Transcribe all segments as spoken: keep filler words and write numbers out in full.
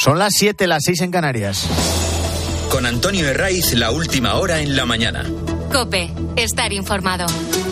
Son las siete, las seis en Canarias. Con Antonio Herraiz, la última hora en la mañana. COPE, estar informado.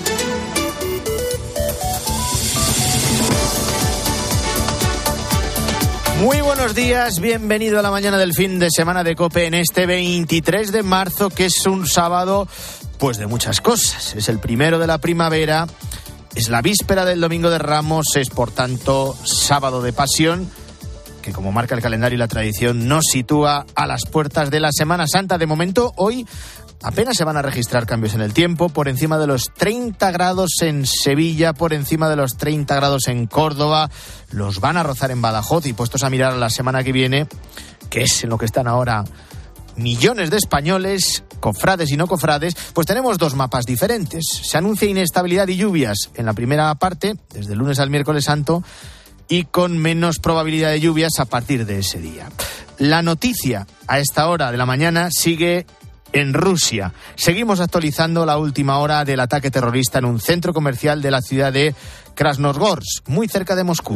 Muy buenos días, bienvenido a la mañana del fin de semana de COPE en este veintitrés de marzo, que es un sábado pues de muchas cosas. Es el primero de la primavera, es la víspera del Domingo de Ramos, es por tanto sábado de pasión, que como marca el calendario y la tradición nos sitúa a las puertas de la Semana Santa. De momento, hoy apenas se van a registrar cambios en el tiempo, por encima de los treinta grados en Sevilla, por encima de los treinta grados en Córdoba, los van a rozar en Badajoz, y puestos a mirar a la semana que viene, que es en lo que están ahora millones de españoles, cofrades y no cofrades, pues tenemos dos mapas diferentes. Se anuncia inestabilidad y lluvias en la primera parte, desde el lunes al miércoles santo, y con menos probabilidad de lluvias a partir de ese día. La noticia a esta hora de la mañana sigue en Rusia. Seguimos actualizando la última hora del ataque terrorista en un centro comercial de la ciudad de Krasnogorsk, muy cerca de Moscú.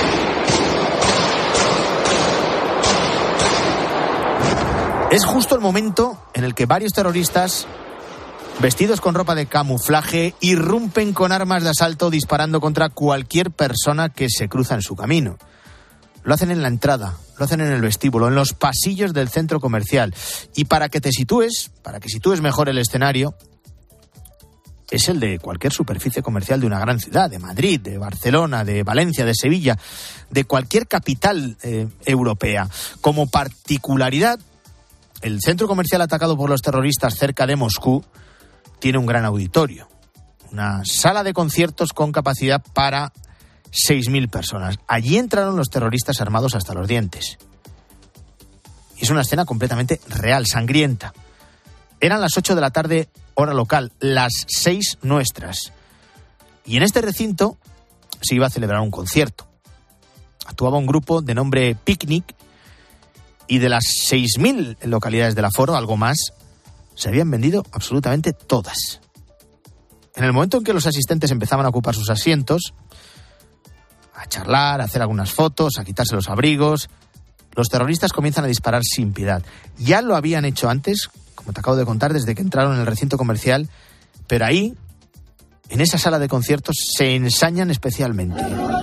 Es justo el momento en el que varios terroristas, vestidos con ropa de camuflaje, irrumpen con armas de asalto disparando contra cualquier persona que se cruza en su camino. Lo hacen en la entrada, lo hacen en el vestíbulo, en los pasillos del centro comercial. Y para que te sitúes, para que sitúes mejor el escenario, es el de cualquier superficie comercial de una gran ciudad, de Madrid, de Barcelona, de Valencia, de Sevilla, de cualquier capital eh, europea. Como particularidad, el centro comercial atacado por los terroristas cerca de Moscú tiene un gran auditorio, una sala de conciertos con capacidad para seis mil personas. Allí entraron los terroristas armados hasta los dientes. Y es una escena completamente real, sangrienta. Eran las ocho de la tarde, hora local, las seis nuestras. Y en este recinto se iba a celebrar un concierto. Actuaba un grupo de nombre Picnic, y de las seis mil localidades del aforo, algo más, se habían vendido absolutamente todas. En el momento en que los asistentes empezaban a ocupar sus asientos, a charlar, a hacer algunas fotos, a quitarse los abrigos, los terroristas comienzan a disparar sin piedad. Ya lo habían hecho antes, como te acabo de contar, desde que entraron en el recinto comercial, pero ahí, en esa sala de conciertos, se ensañan especialmente.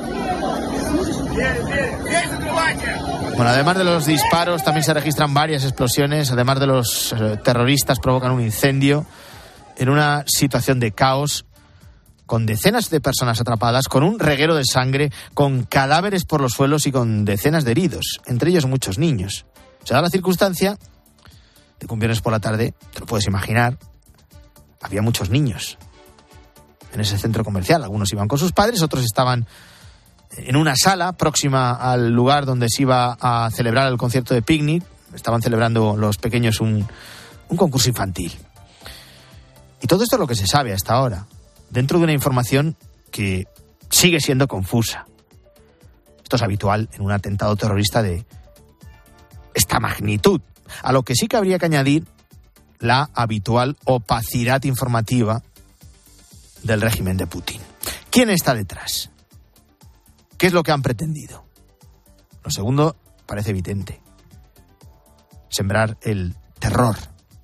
Bueno, además de los disparos, también se registran varias explosiones. Además de los eh, terroristas, provocan un incendio en una situación de caos, con decenas de personas atrapadas, con un reguero de sangre, con cadáveres por los suelos y con decenas de heridos, entre ellos muchos niños. Se da la circunstancia de que un viernes por la tarde, te lo puedes imaginar, había muchos niños en ese centro comercial. Algunos iban con sus padres, otros estaban en una sala próxima al lugar donde se iba a celebrar el concierto de Picnic. Estaban celebrando los pequeños un, un concurso infantil. Y todo esto es lo que se sabe hasta ahora, dentro de una información que sigue siendo confusa. Esto es habitual en un atentado terrorista de esta magnitud, a lo que sí que habría que añadir la habitual opacidad informativa del régimen de Putin. ¿Quién está detrás? ¿Qué es lo que han pretendido? Lo segundo parece evidente: sembrar el terror.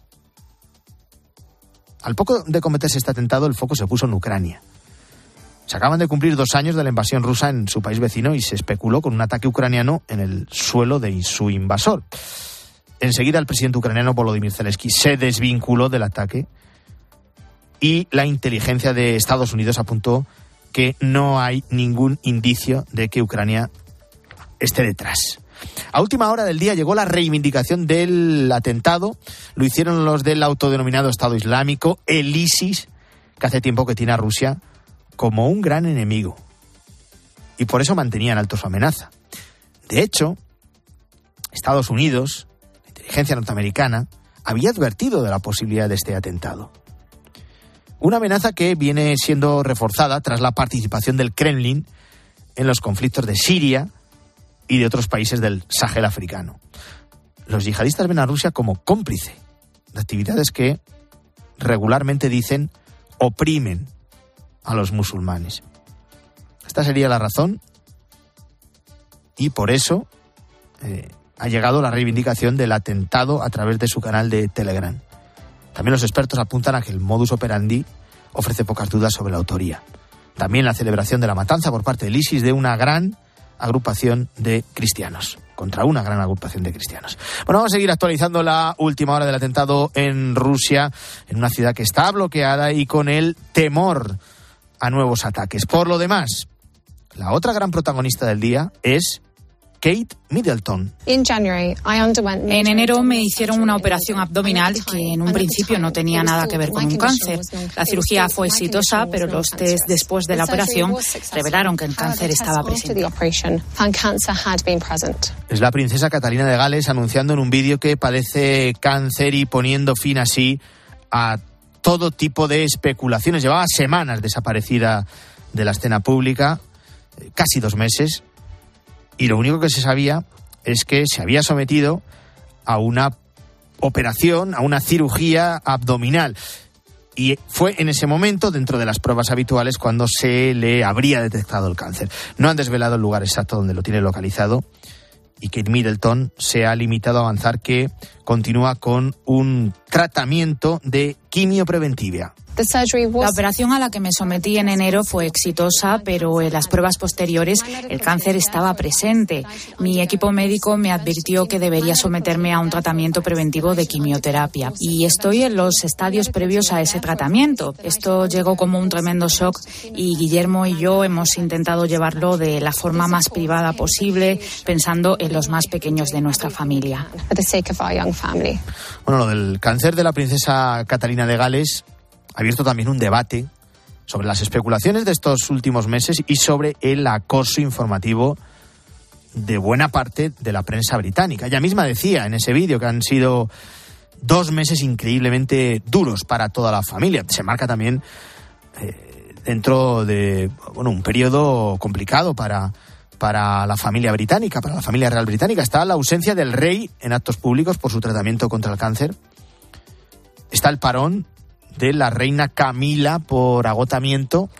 Al poco de cometerse este atentado, el foco se puso en Ucrania. Se acaban de cumplir dos años de la invasión rusa en su país vecino y se especuló con un ataque ucraniano en el suelo de su invasor. Enseguida el presidente ucraniano Volodymyr Zelensky se desvinculó del ataque y la inteligencia de Estados Unidos apuntó que no hay ningún indicio de que Ucrania esté detrás. A última hora del día llegó la reivindicación del atentado. Lo hicieron los del autodenominado Estado Islámico, el ISIS, que hace tiempo que tiene a Rusia como un gran enemigo. Y por eso mantenían alto su amenaza. De hecho, Estados Unidos, la inteligencia norteamericana, había advertido de la posibilidad de este atentado. Una amenaza que viene siendo reforzada tras la participación del Kremlin en los conflictos de Siria y de otros países del Sahel africano. Los yihadistas ven a Rusia como cómplice de actividades que regularmente dicen oprimen a los musulmanes. Esta sería la razón y por eso eh, ha llegado la reivindicación del atentado a través de su canal de Telegram. También los expertos apuntan a que el modus operandi ofrece pocas dudas sobre la autoría. También la celebración de la matanza por parte del ISIS de una gran agrupación de cristianos, contra una gran agrupación de cristianos. Bueno, vamos a seguir actualizando la última hora del atentado en Rusia, en una ciudad que está bloqueada y con el temor a nuevos ataques. Por lo demás, la otra gran protagonista del día es Kate Middleton. En enero me hicieron una operación abdominal que en un principio no tenía nada que ver con un cáncer. La cirugía fue exitosa, pero los test después de la operación revelaron que el cáncer estaba presente. Es la princesa Catalina de Gales anunciando en un vídeo que padece cáncer y poniendo fin así a todo tipo de especulaciones. Llevaba semanas desaparecida de la escena pública, casi dos meses. Y lo único que se sabía es que se había sometido a una operación, a una cirugía abdominal. Y fue en ese momento, dentro de las pruebas habituales, cuando se le habría detectado el cáncer. No han desvelado el lugar exacto donde lo tiene localizado. Y Kate Middleton se ha limitado a avanzar que continúa con un tratamiento de quimio preventiva. La operación a la que me sometí en enero fue exitosa, pero en las pruebas posteriores el cáncer estaba presente. Mi equipo médico me advirtió que debería someterme a un tratamiento preventivo de quimioterapia. Y estoy en los estadios previos a ese tratamiento. Esto llegó como un tremendo shock y Guillermo y yo hemos intentado llevarlo de la forma más privada posible, pensando en los más pequeños de nuestra familia. Bueno, lo del cáncer de la princesa Catalina de Gales ha abierto también un debate sobre las especulaciones de estos últimos meses y sobre el acoso informativo de buena parte de la prensa británica. Ella misma decía en ese vídeo que han sido dos meses increíblemente duros para toda la familia. Se marca también eh, dentro de bueno, un periodo complicado para, para la familia británica, para la familia real británica. Está la ausencia del rey en actos públicos por su tratamiento contra el cáncer. Está el parón de la reina Camila por agotamiento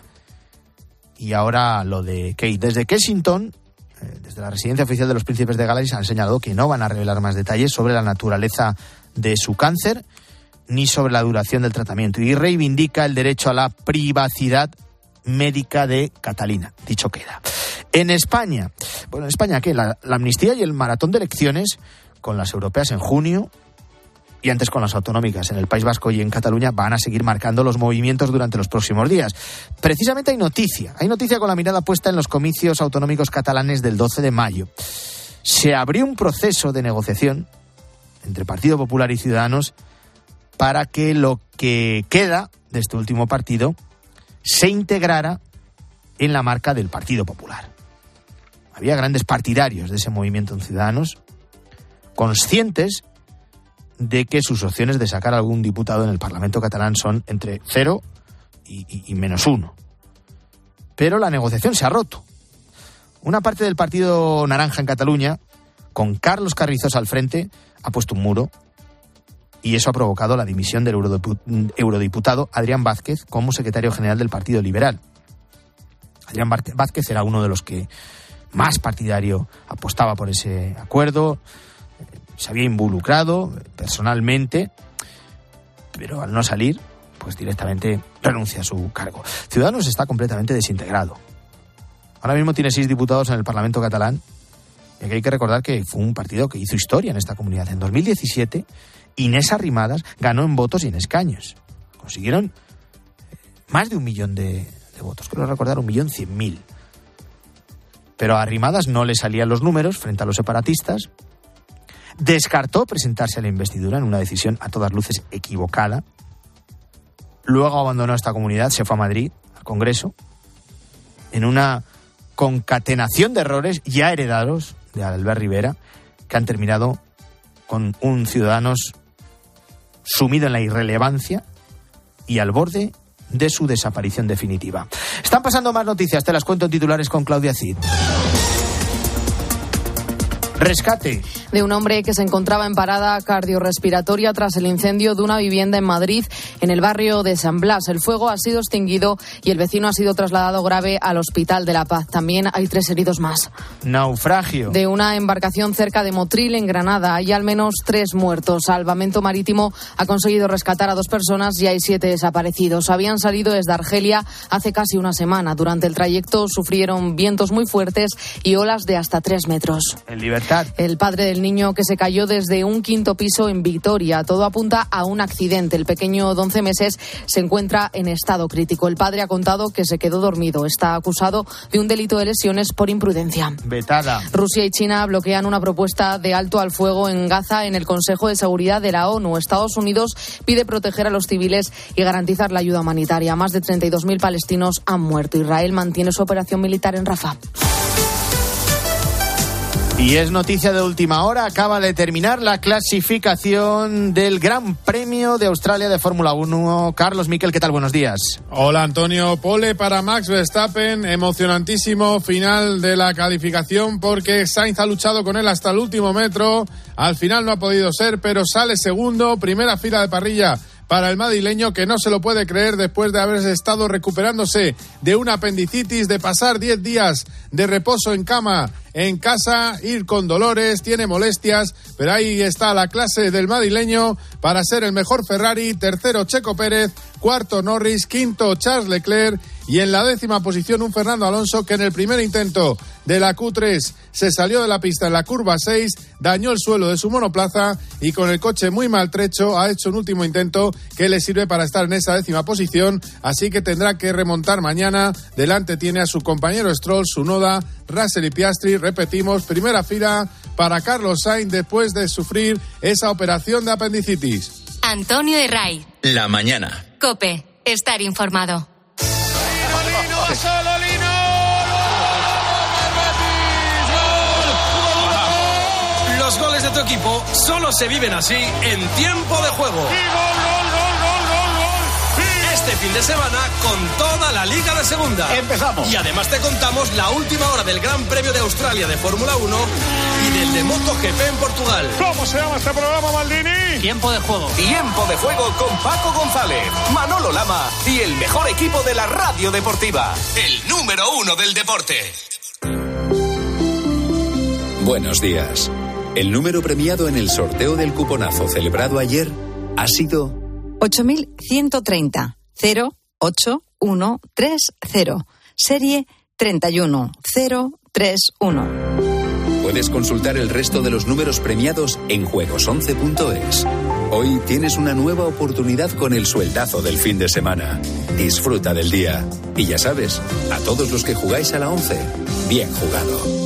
y ahora lo de Kate. Desde Kensington, eh, desde la residencia oficial de los príncipes de Gales, han señalado que no van a revelar más detalles sobre la naturaleza de su cáncer ni sobre la duración del tratamiento y reivindica el derecho a la privacidad médica de Catalina. Dicho queda. En España, bueno, en España, ¿qué? La, la amnistía y el maratón de elecciones con las europeas en junio y antes con las autonómicas en el País Vasco y en Cataluña van a seguir marcando los movimientos durante los próximos días. Precisamente hay noticia, hay noticia con la mirada puesta en los comicios autonómicos catalanes del doce de mayo. Se abrió un proceso de negociación entre Partido Popular y Ciudadanos para que lo que queda de este último partido se integrara en la marca del Partido Popular. Había grandes partidarios de ese movimiento en Ciudadanos, conscientes de que sus opciones de sacar algún diputado en el Parlamento catalán son entre cero y, y, y menos uno. Pero la negociación se ha roto. Una parte del Partido Naranja en Cataluña, con Carlos Carrizosa al frente, ha puesto un muro y eso ha provocado la dimisión del eurodiputado Adrián Vázquez como secretario general del Partido Liberal. Adrián Vázquez era uno de los que más partidario apostaba por ese acuerdo. Se había involucrado personalmente, pero al no salir, pues directamente renuncia a su cargo. Ciudadanos está completamente desintegrado. Ahora mismo tiene seis diputados en el Parlamento catalán, y aquí hay que recordar que fue un partido que hizo historia en esta comunidad. En dos mil diecisiete, Inés Arrimadas ganó en votos y en escaños. Consiguieron más de un millón de, de votos, quiero recordar, un millón cien mil. Pero a Arrimadas no le salían los números frente a los separatistas. Descartó presentarse a la investidura en una decisión a todas luces equivocada. Luego abandonó esta comunidad, se fue a Madrid, al Congreso, en una concatenación de errores ya heredados de Albert Rivera, que han terminado con un Ciudadanos sumido en la irrelevancia y al borde de su desaparición definitiva. Están pasando más noticias, te las cuento en titulares con Claudia Cid. Rescate de un hombre que se encontraba en parada cardiorrespiratoria tras el incendio de una vivienda en Madrid, en el barrio de San Blas. El fuego ha sido extinguido y el vecino ha sido trasladado grave al Hospital de la Paz. También hay tres heridos más. Naufragio de una embarcación cerca de Motril, en Granada. Hay al menos tres muertos. Salvamento Marítimo ha conseguido rescatar a dos personas y hay siete desaparecidos. Habían salido desde Argelia hace casi una semana. Durante el trayecto sufrieron vientos muy fuertes y olas de hasta tres metros. En libertad. El padre del niño que se cayó desde un quinto piso en Vitoria. Todo apunta a un accidente. El pequeño de once meses se encuentra en estado crítico. El padre ha contado que se quedó dormido. Está acusado de un delito de lesiones por imprudencia. Vetada. Rusia y China bloquean una propuesta de alto al fuego en Gaza en el Consejo de Seguridad de la ONU. Estados Unidos pide proteger a los civiles y garantizar la ayuda humanitaria. Más de treinta y dos mil palestinos han muerto. Israel mantiene su operación militar en Rafah. Y es noticia de última hora, acaba de terminar la clasificación del Gran Premio de Australia de Fórmula uno. Carlos Miquel, ¿qué tal? Buenos días. Hola Antonio, pole para Max Verstappen, emocionantísimo final de la calificación porque Sainz ha luchado con él hasta el último metro, al final no ha podido ser, pero sale segundo, primera fila de parrilla para el madrileño, que no se lo puede creer después de haberse estado recuperándose de una apendicitis, de pasar diez días de reposo en cama en casa, ir con dolores, tiene molestias, pero ahí está la clase del madrileño para ser el mejor Ferrari. Tercero Checo Pérez, cuarto Norris, quinto Charles Leclerc y en la décima posición un Fernando Alonso que en el primer intento de la Q tres se salió de la pista en la curva seis, dañó el suelo de su monoplaza y con el coche muy maltrecho ha hecho un último intento que le sirve para estar en esa décima posición, así que tendrá que remontar mañana. Delante tiene a su compañero Stroll, Tsunoda, Russell y Piastri. Repetimos, primera fila para Carlos Sainz después de sufrir esa operación de apendicitis. Antonio Herray. La mañana. COPE. Estar informado. Los goles de tu equipo solo se viven así en tiempo de juego. Este fin de semana con toda la Liga de Segunda. Empezamos. Y además te contamos la última hora del Gran Premio de Australia de Fórmula uno y del de MotoGP en Portugal. ¿Cómo se llama este programa, Maldini? Tiempo de juego. Tiempo de juego con Paco González, Manolo Lama y el mejor equipo de la radio deportiva. El número uno del deporte. Buenos días. El número premiado en el sorteo del cuponazo celebrado ayer ha sido ocho mil ciento treinta cero ocho uno tres cero, serie treinta y uno cero tres uno. Puedes consultar el resto de los números premiados en juegos once punto es. Hoy tienes una nueva oportunidad con el sueldazo del fin de semana. Disfruta del día. Y ya sabes, a todos los que jugáis a la once, bien jugado.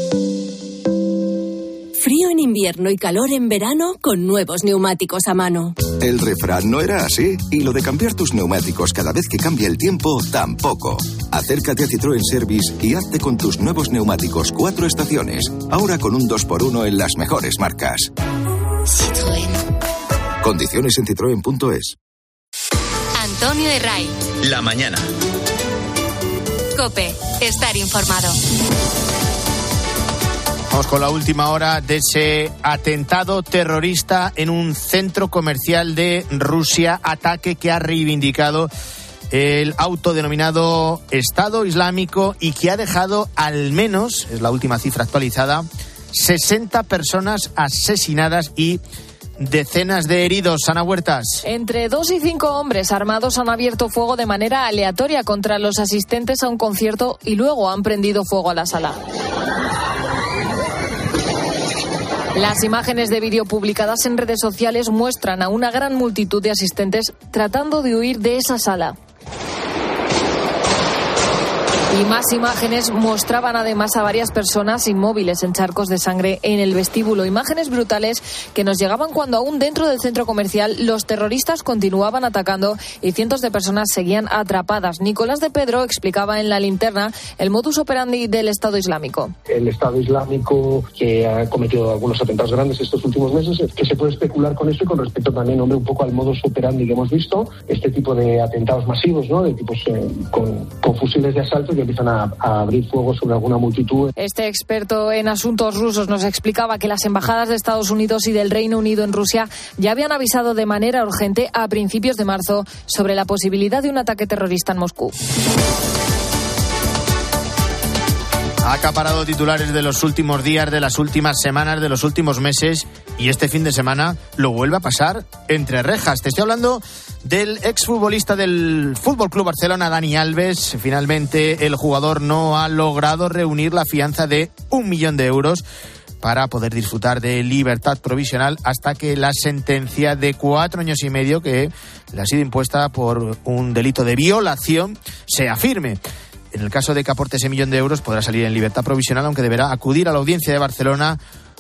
Frío en invierno y calor en verano con nuevos neumáticos a mano. El refrán no era así, y lo de cambiar tus neumáticos cada vez que cambia el tiempo, tampoco. Acércate a Citroën Service y hazte con tus nuevos neumáticos cuatro estaciones, ahora con un dos por uno en las mejores marcas. Citroën. Condiciones en citroen punto es. Antonio Herray. La mañana. COPE. Estar informado. Vamos con la última hora de ese atentado terrorista en un centro comercial de Rusia, ataque que ha reivindicado el autodenominado Estado Islámico y que ha dejado al menos, es la última cifra actualizada, sesenta personas asesinadas y decenas de heridos. Ana Huertas. Entre dos y cinco hombres armados han abierto fuego de manera aleatoria contra los asistentes a un concierto y luego han prendido fuego a la sala. Las imágenes de vídeo publicadas en redes sociales muestran a una gran multitud de asistentes tratando de huir de esa sala. Y más imágenes mostraban además a varias personas inmóviles en charcos de sangre en el vestíbulo. Imágenes brutales que nos llegaban cuando aún dentro del centro comercial los terroristas continuaban atacando y cientos de personas seguían atrapadas. Nicolás de Pedro explicaba en La Linterna el modus operandi del Estado Islámico. El Estado Islámico, que ha cometido algunos atentados grandes estos últimos meses, es que se puede especular con eso y con respecto también, hombre, un poco al modus operandi que hemos visto, este tipo de atentados masivos, ¿no? De tipos eh, con, con fusiles de asalto que ya empiezan a, a abrir fuego sobre alguna multitud. Este experto en asuntos rusos nos explicaba que las embajadas de Estados Unidos y del Reino Unido en Rusia ya habían avisado de manera urgente a principios de marzo sobre la posibilidad de un ataque terrorista en Moscú. Ha acaparado titulares de los últimos días, de las últimas semanas, de los últimos meses, y este fin de semana lo vuelve a pasar entre rejas. Te estoy hablando del exfutbolista del F C Barcelona, Dani Alves. Finalmente el jugador no ha logrado reunir la fianza de un millón de euros para poder disfrutar de libertad provisional hasta que la sentencia de cuatro años y medio que le ha sido impuesta por un delito de violación sea firme. En el caso de que aporte ese millón de euros podrá salir en libertad provisional, aunque deberá acudir a la audiencia de Barcelona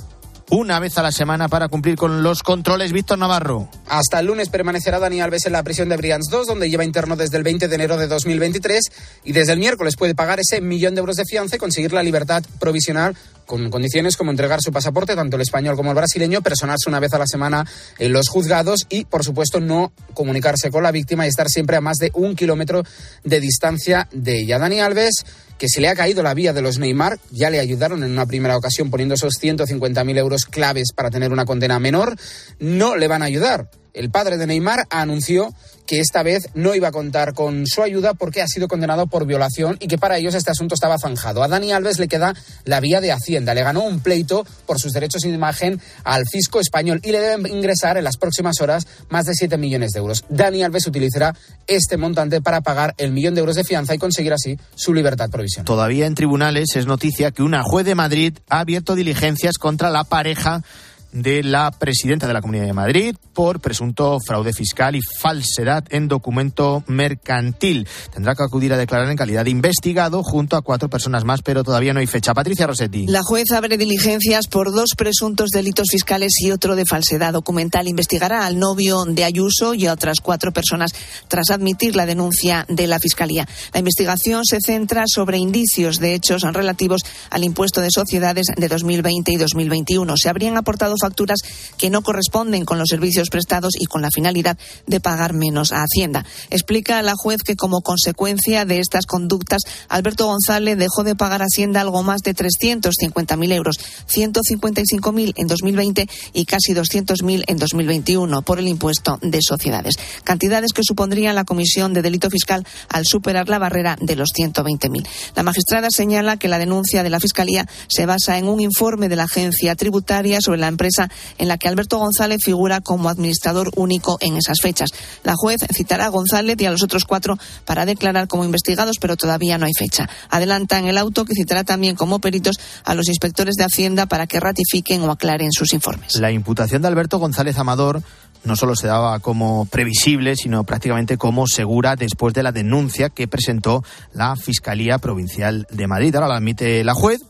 una vez a la semana para cumplir con los controles. Víctor Navarro. Hasta el lunes permanecerá Dani Alves en la prisión de Brians dos, donde lleva interno desde el veinte de enero de dos mil veintitrés, y desde el miércoles puede pagar ese millón de euros de fianza y conseguir la libertad provisional con condiciones como entregar su pasaporte, tanto el español como el brasileño, personarse una vez a la semana en los juzgados y, por supuesto, no comunicarse con la víctima y estar siempre a más de un kilómetro de distancia de ella. Dani Alves, que se le ha caído la vía de los Neymar, ya le ayudaron en una primera ocasión poniendo esos ciento cincuenta mil euros claves para tener una condena menor, no le van a ayudar. El padre de Neymar anunció que esta vez no iba a contar con su ayuda porque ha sido condenado por violación y que para ellos este asunto estaba zanjado. A Dani Alves le queda la vía de Hacienda. Le ganó un pleito por sus derechos de imagen al fisco español y le deben ingresar en las próximas horas más de siete millones de euros. Dani Alves utilizará este montante para pagar el millón de euros de fianza y conseguir así su libertad provisional. Todavía en tribunales es noticia que una juez de Madrid ha abierto diligencias contra la pareja de la presidenta de la Comunidad de Madrid por presunto fraude fiscal y falsedad en documento mercantil. Tendrá que acudir a declarar en calidad de investigado junto a cuatro personas más, pero todavía no hay fecha. Patricia Rossetti. La juez abre diligencias por dos presuntos delitos fiscales y otro de falsedad documental. Investigará al novio de Ayuso y a otras cuatro personas tras admitir la denuncia de la Fiscalía. La investigación se centra sobre indicios de hechos relativos al impuesto de sociedades de dos mil veinte y dos mil veintiuno. Se habrían aportado facturas que no corresponden con los servicios prestados y con la finalidad de pagar menos a Hacienda. Explica la juez que como consecuencia de estas conductas, Alberto González dejó de pagar a Hacienda algo más de trescientos cincuenta mil euros, ciento cincuenta y cinco mil en dos mil veinte y casi doscientos mil en dos mil veintiuno por el impuesto de sociedades. Cantidades que supondrían la comisión de delito fiscal al superar la barrera de los ciento veinte mil. La magistrada señala que la denuncia de la Fiscalía se basa en un informe de la agencia tributaria sobre la empresa en la que Alberto González figura como administrador único en esas fechas. La juez citará a González y a los otros cuatro para declarar como investigados, pero todavía no hay fecha. Adelanta en el auto que citará también como peritos a los inspectores de Hacienda para que ratifiquen o aclaren sus informes. La imputación de Alberto González Amador no solo se daba como previsible, sino prácticamente como segura después de la denuncia que presentó la Fiscalía Provincial de Madrid. Ahora la admite la juez.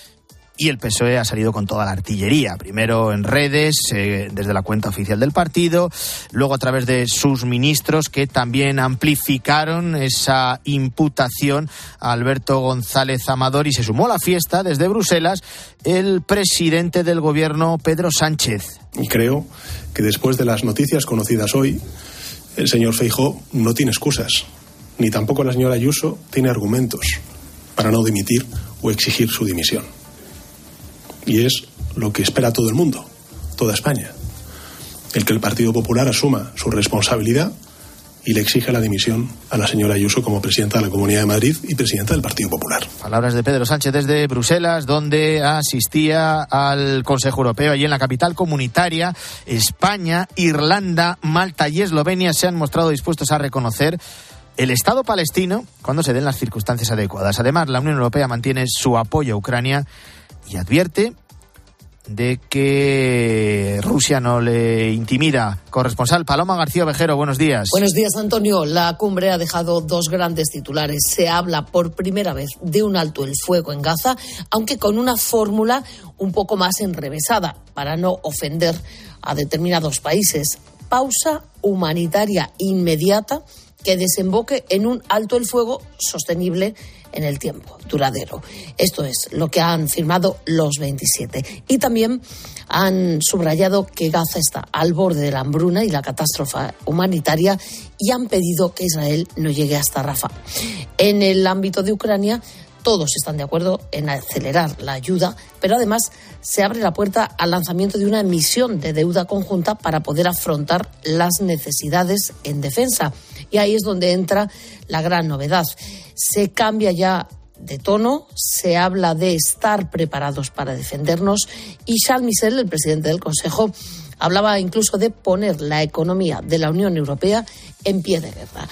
Y el P S O E ha salido con toda la artillería, primero en redes, eh, desde la cuenta oficial del partido, luego a través de sus ministros que también amplificaron esa imputación a Alberto González Amador, y se sumó a la fiesta desde Bruselas el presidente del gobierno, Pedro Sánchez. Y creo que después de las noticias conocidas hoy, el señor Feijóo no tiene excusas, ni tampoco la señora Ayuso tiene argumentos para no dimitir o exigir su dimisión. Y es lo que espera todo el mundo, toda España. El que el Partido Popular asuma su responsabilidad y le exija la dimisión a la señora Ayuso como presidenta de la Comunidad de Madrid y presidenta del Partido Popular. Palabras de Pedro Sánchez desde Bruselas, donde asistía al Consejo Europeo. Allí en la capital comunitaria, España, Irlanda, Malta y Eslovenia se han mostrado dispuestos a reconocer el Estado palestino cuando se den las circunstancias adecuadas. Además, la Unión Europea mantiene su apoyo a Ucrania y advierte de que Rusia no le intimida. Corresponsal Paloma García Ovejero, buenos días. Buenos días, Antonio. La cumbre ha dejado dos grandes titulares. Se habla por primera vez de un alto el fuego en Gaza, aunque con una fórmula un poco más enrevesada para no ofender a determinados países. Pausa humanitaria inmediata que desemboque en un alto el fuego sostenible en el tiempo, duradero. Esto es lo que han firmado los veintisiete. Y también han subrayado que Gaza está al borde de la hambruna y la catástrofe humanitaria y han pedido que Israel no llegue hasta Rafah. En el ámbito de Ucrania, todos están de acuerdo en acelerar la ayuda, pero además se abre la puerta al lanzamiento de una emisión de deuda conjunta para poder afrontar las necesidades en defensa. Y ahí es donde entra la gran novedad. Se cambia ya de tono, se habla de estar preparados para defendernos y Charles Michel, el presidente del Consejo, hablaba incluso de poner la economía de la Unión Europea en pie de guerra.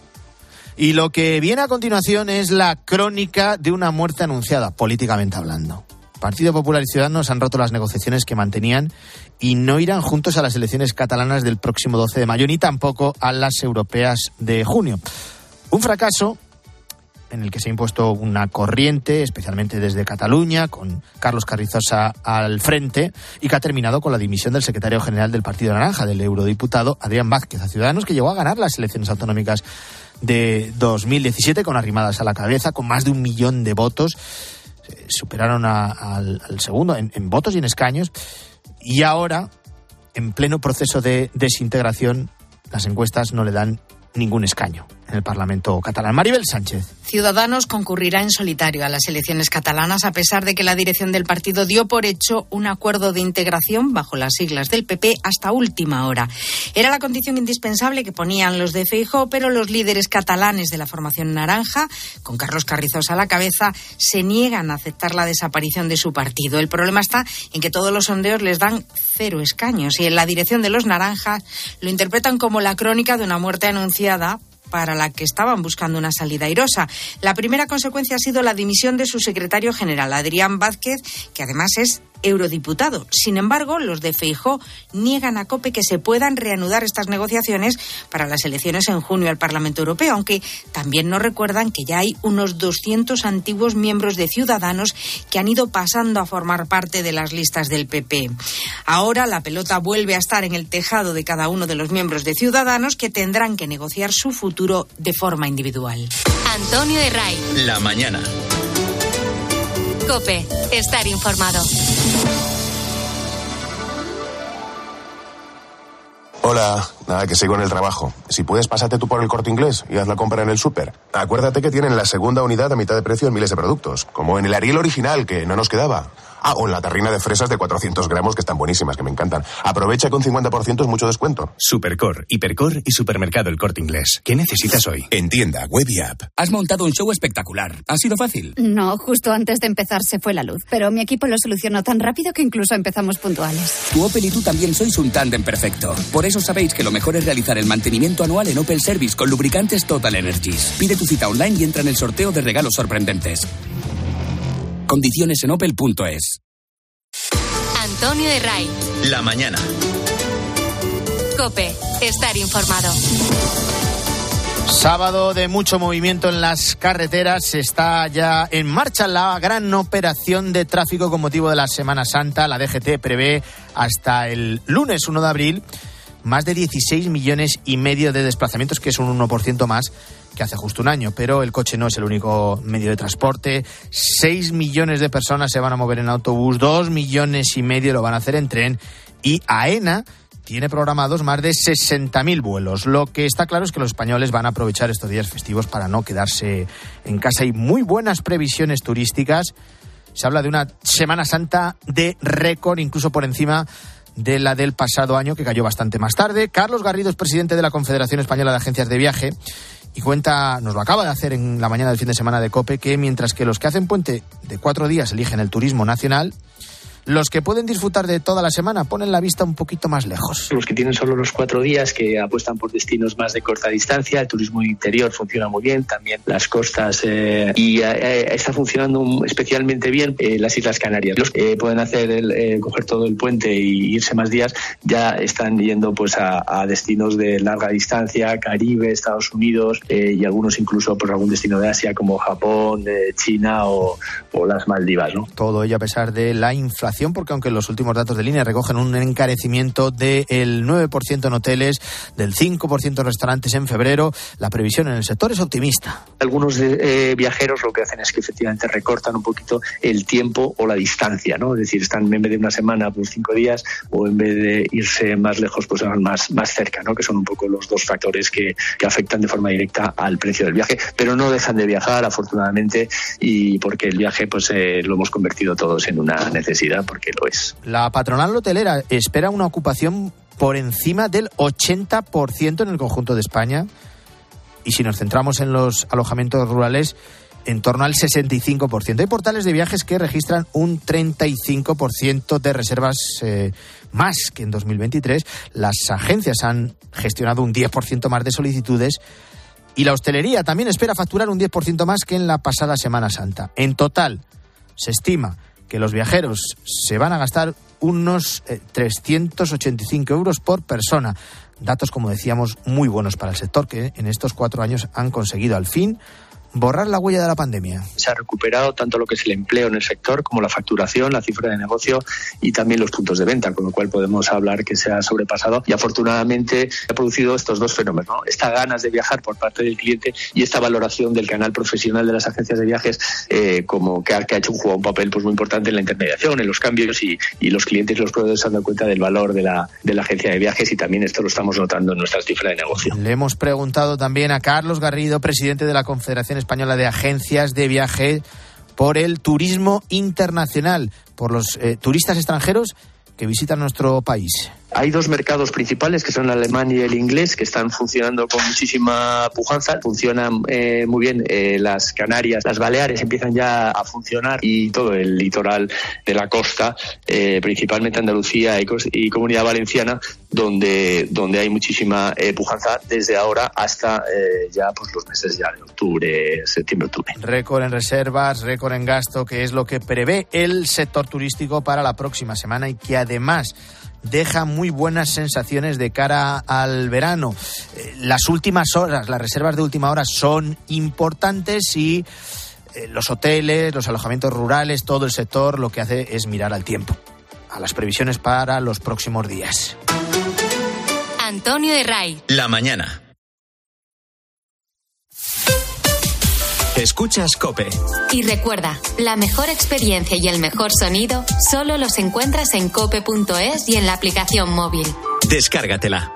Y lo que viene a continuación es la crónica de una muerte anunciada, políticamente hablando. Partido Popular y Ciudadanos han roto las negociaciones que mantenían y no irán juntos a las elecciones catalanas del próximo doce de mayo, ni tampoco a las europeas de junio. Un fracaso en el que se ha impuesto una corriente, especialmente desde Cataluña, con Carlos Carrizosa al frente, y que ha terminado con la dimisión del secretario general del Partido Naranja, del eurodiputado Adrián Vázquez, a Ciudadanos, que llegó a ganar las elecciones autonómicas de dos mil diecisiete con Arrimadas a la cabeza, con más de un millón de votos. Superaron a, a, al segundo en, en votos y en escaños. Y ahora, en pleno proceso de desintegración, las encuestas no le dan ningún escaño en el Parlamento catalán. Maribel Sánchez. Ciudadanos concurrirá en solitario a las elecciones catalanas, a pesar de que la dirección del partido dio por hecho un acuerdo de integración bajo las siglas del P P hasta última hora. Era la condición indispensable que ponían los de Feijóo, pero los líderes catalanes de la formación naranja, con Carlos Carrizosa a la cabeza, se niegan a aceptar la desaparición de su partido. El problema está en que todos los sondeos les dan cero escaños y en la dirección de los naranjas lo interpretan como la crónica de una muerte anunciada para la que estaban buscando una salida airosa. La primera consecuencia ha sido la dimisión de su secretario general, Adrián Vázquez, que además es eurodiputado. Sin embargo, los de Feijóo niegan a COPE que se puedan reanudar estas negociaciones para las elecciones en junio al Parlamento Europeo, aunque también nos recuerdan que ya hay unos doscientos antiguos miembros de Ciudadanos que han ido pasando a formar parte de las listas del P P. Ahora la pelota vuelve a estar en el tejado de cada uno de los miembros de Ciudadanos, que tendrán que negociar su futuro de forma individual. Antonio Herray. La mañana. COPE. Estar informado. Hola, nada, que sigo en el trabajo. Si puedes, pásate tú por el Corte Inglés y haz la compra en el súper. Acuérdate que tienen la segunda unidad a mitad de precio en miles de productos, como en el Ariel original, que no nos quedaba. Ah, o en la tarrina de fresas de cuatrocientos gramos, que están buenísimas, que me encantan. Aprovecha, con cincuenta por ciento es mucho descuento. Supercor, Hipercor y Supermercado El Corte Inglés. ¿Qué necesitas hoy? En tienda, web y app. Has montado un show espectacular. ¿Ha sido fácil? No, justo antes de empezar se fue la luz. Pero mi equipo lo solucionó tan rápido que incluso empezamos puntuales. Tu Opel y tú también sois un tándem perfecto. Por eso sabéis que lo mejor es realizar el mantenimiento anual en Opel Service con lubricantes Total Energies. Pide tu cita online y entra en el sorteo de regalos sorprendentes. Condiciones en opel punto es. Antonio Herray. La mañana. COPE. Estar informado. Sábado de mucho movimiento en las carreteras. Está ya en marcha la gran operación de tráfico con motivo de la Semana Santa. La D G T prevé hasta el lunes uno de abril más de dieciséis millones y medio de desplazamientos, que es un uno por ciento más que hace justo un año. Pero el coche no es el único medio de transporte. seis millones de personas se van a mover en autobús, dos millones y medio lo van a hacer en tren, y AENA tiene programados más de sesenta mil vuelos. Lo que está claro es que los españoles van a aprovechar estos días festivos para no quedarse en casa. Hay muy buenas previsiones turísticas. Se habla de una Semana Santa de récord, incluso por encima de la del pasado año, que cayó bastante más tarde. Carlos Garrido es presidente de la Confederación Española de Agencias de Viaje y cuenta, nos lo acaba de hacer en la mañana del fin de semana de COPE, que mientras que los que hacen puente de cuatro días eligen el turismo nacional, los que pueden disfrutar de toda la semana ponen la vista un poquito más lejos. Los que tienen solo los cuatro días, que apuestan por destinos más de corta distancia, el turismo interior funciona muy bien, también las costas, eh, y eh, está funcionando especialmente bien eh, las Islas Canarias. Los que eh, pueden hacer el, eh, coger todo el puente y irse más días, ya están yendo pues a, a destinos de larga distancia, Caribe, Estados Unidos, eh, y algunos incluso por algún destino de Asia como Japón, eh, China o, o las Maldivas, ¿no? Todo ello a pesar de la inflación preocupación porque aunque los últimos datos de línea recogen un encarecimiento del nueve por ciento en hoteles, del cinco por ciento en restaurantes en febrero, la previsión en el sector es optimista. Algunos eh, viajeros lo que hacen es que efectivamente recortan un poquito el tiempo o la distancia, ¿no? Es decir, están en vez de una semana, pues cinco días, o en vez de irse más lejos, pues van más, más cerca, ¿no? Que son un poco los dos factores que, que afectan de forma directa al precio del viaje, pero no dejan de viajar, afortunadamente, y porque el viaje pues eh, lo hemos convertido todos en una necesidad, porque lo es. La patronal hotelera espera una ocupación por encima del ochenta por ciento en el conjunto de España, y si nos centramos en los alojamientos rurales, en torno al sesenta y cinco por ciento. Hay portales de viajes que registran un treinta y cinco por ciento de reservas eh, más que en dos mil veintitrés. Las agencias han gestionado un diez por ciento más de solicitudes y la hostelería también espera facturar un diez por ciento más que en la pasada Semana Santa. En total, se estima que los viajeros se van a gastar unos eh, trescientos ochenta y cinco euros por persona. Datos, como decíamos, muy buenos para el sector, que en estos cuatro años han conseguido al fin borrar la huella de la pandemia. Se ha recuperado tanto lo que es el empleo en el sector como la facturación, la cifra de negocio y también los puntos de venta, con lo cual podemos hablar que se ha sobrepasado y afortunadamente ha producido estos dos fenómenos, ¿no? Estas ganas de viajar por parte del cliente y esta valoración del canal profesional de las agencias de viajes eh, como que ha, que ha hecho un, jugado un papel pues muy importante en la intermediación, en los cambios y, y los clientes y los proveedores se han dado cuenta del valor de la, de la agencia de viajes y también esto lo estamos notando en nuestras cifras de negocio. Le hemos preguntado también a Carlos Garrido, presidente de la Confederación Española de Agencias de Viaje, por el turismo internacional, por los eh, turistas extranjeros que visitan nuestro país. Hay dos mercados principales, que son el alemán y el inglés, que están funcionando con muchísima pujanza. Funcionan eh, muy bien eh, las Canarias, las Baleares empiezan ya a funcionar y todo el litoral de la costa, eh, principalmente Andalucía y, y Comunidad Valenciana, donde donde hay muchísima eh, pujanza desde ahora hasta eh, ya pues los meses ya de octubre, septiembre, octubre. Récord en reservas, récord en gasto, que es lo que prevé el sector turístico para la próxima semana y que además deja muy buenas sensaciones de cara al verano. Las últimas horas, las reservas de última hora son importantes y los hoteles, los alojamientos rurales, todo el sector lo que hace es mirar al tiempo, a las previsiones para los próximos días. Antonio de Ray. La mañana. Escuchas COPE. Y recuerda, la mejor experiencia y el mejor sonido solo los encuentras en cope punto es y en la aplicación móvil. Descárgatela.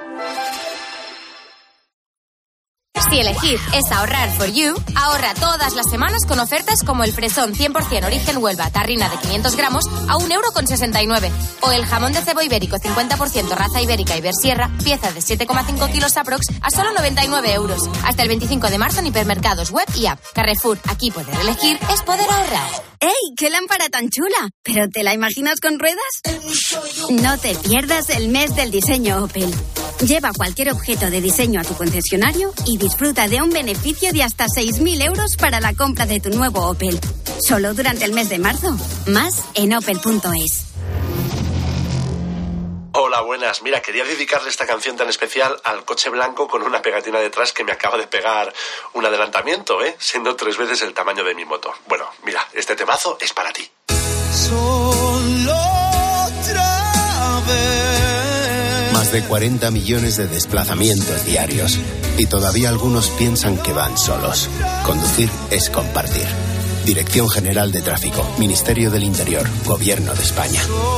Si elegir es ahorrar for you, ahorra todas las semanas con ofertas como el fresón cien por ciento origen Huelva, tarrina de quinientos gramos a un euro con sesenta y nueve. O el jamón de cebo ibérico cincuenta por ciento raza ibérica Ibersierra, pieza de siete coma cinco kilos aprox a solo noventa y nueve euros. Hasta el veinticinco de marzo en hipermercados web y app. Carrefour, aquí poder elegir es poder ahorrar. ¡Ey! ¡Qué lámpara tan chula! ¿Pero te la imaginas con ruedas? No te pierdas el mes del diseño Opel. Lleva cualquier objeto de diseño a tu concesionario y disfruta de un beneficio de hasta seis mil euros para la compra de tu nuevo Opel. Solo durante el mes de marzo. Más en opel punto es. Hola, buenas. Mira, quería dedicarle esta canción tan especial al coche blanco con una pegatina detrás que me acaba de pegar un adelantamiento, ¿eh? Siendo tres veces el tamaño de mi moto. Bueno, mira, este temazo es para ti. Solo otra vez. Más de cuarenta millones de desplazamientos diarios. Y todavía algunos piensan que van solos. Conducir es compartir. Dirección General de Tráfico, Ministerio del Interior, Gobierno de España.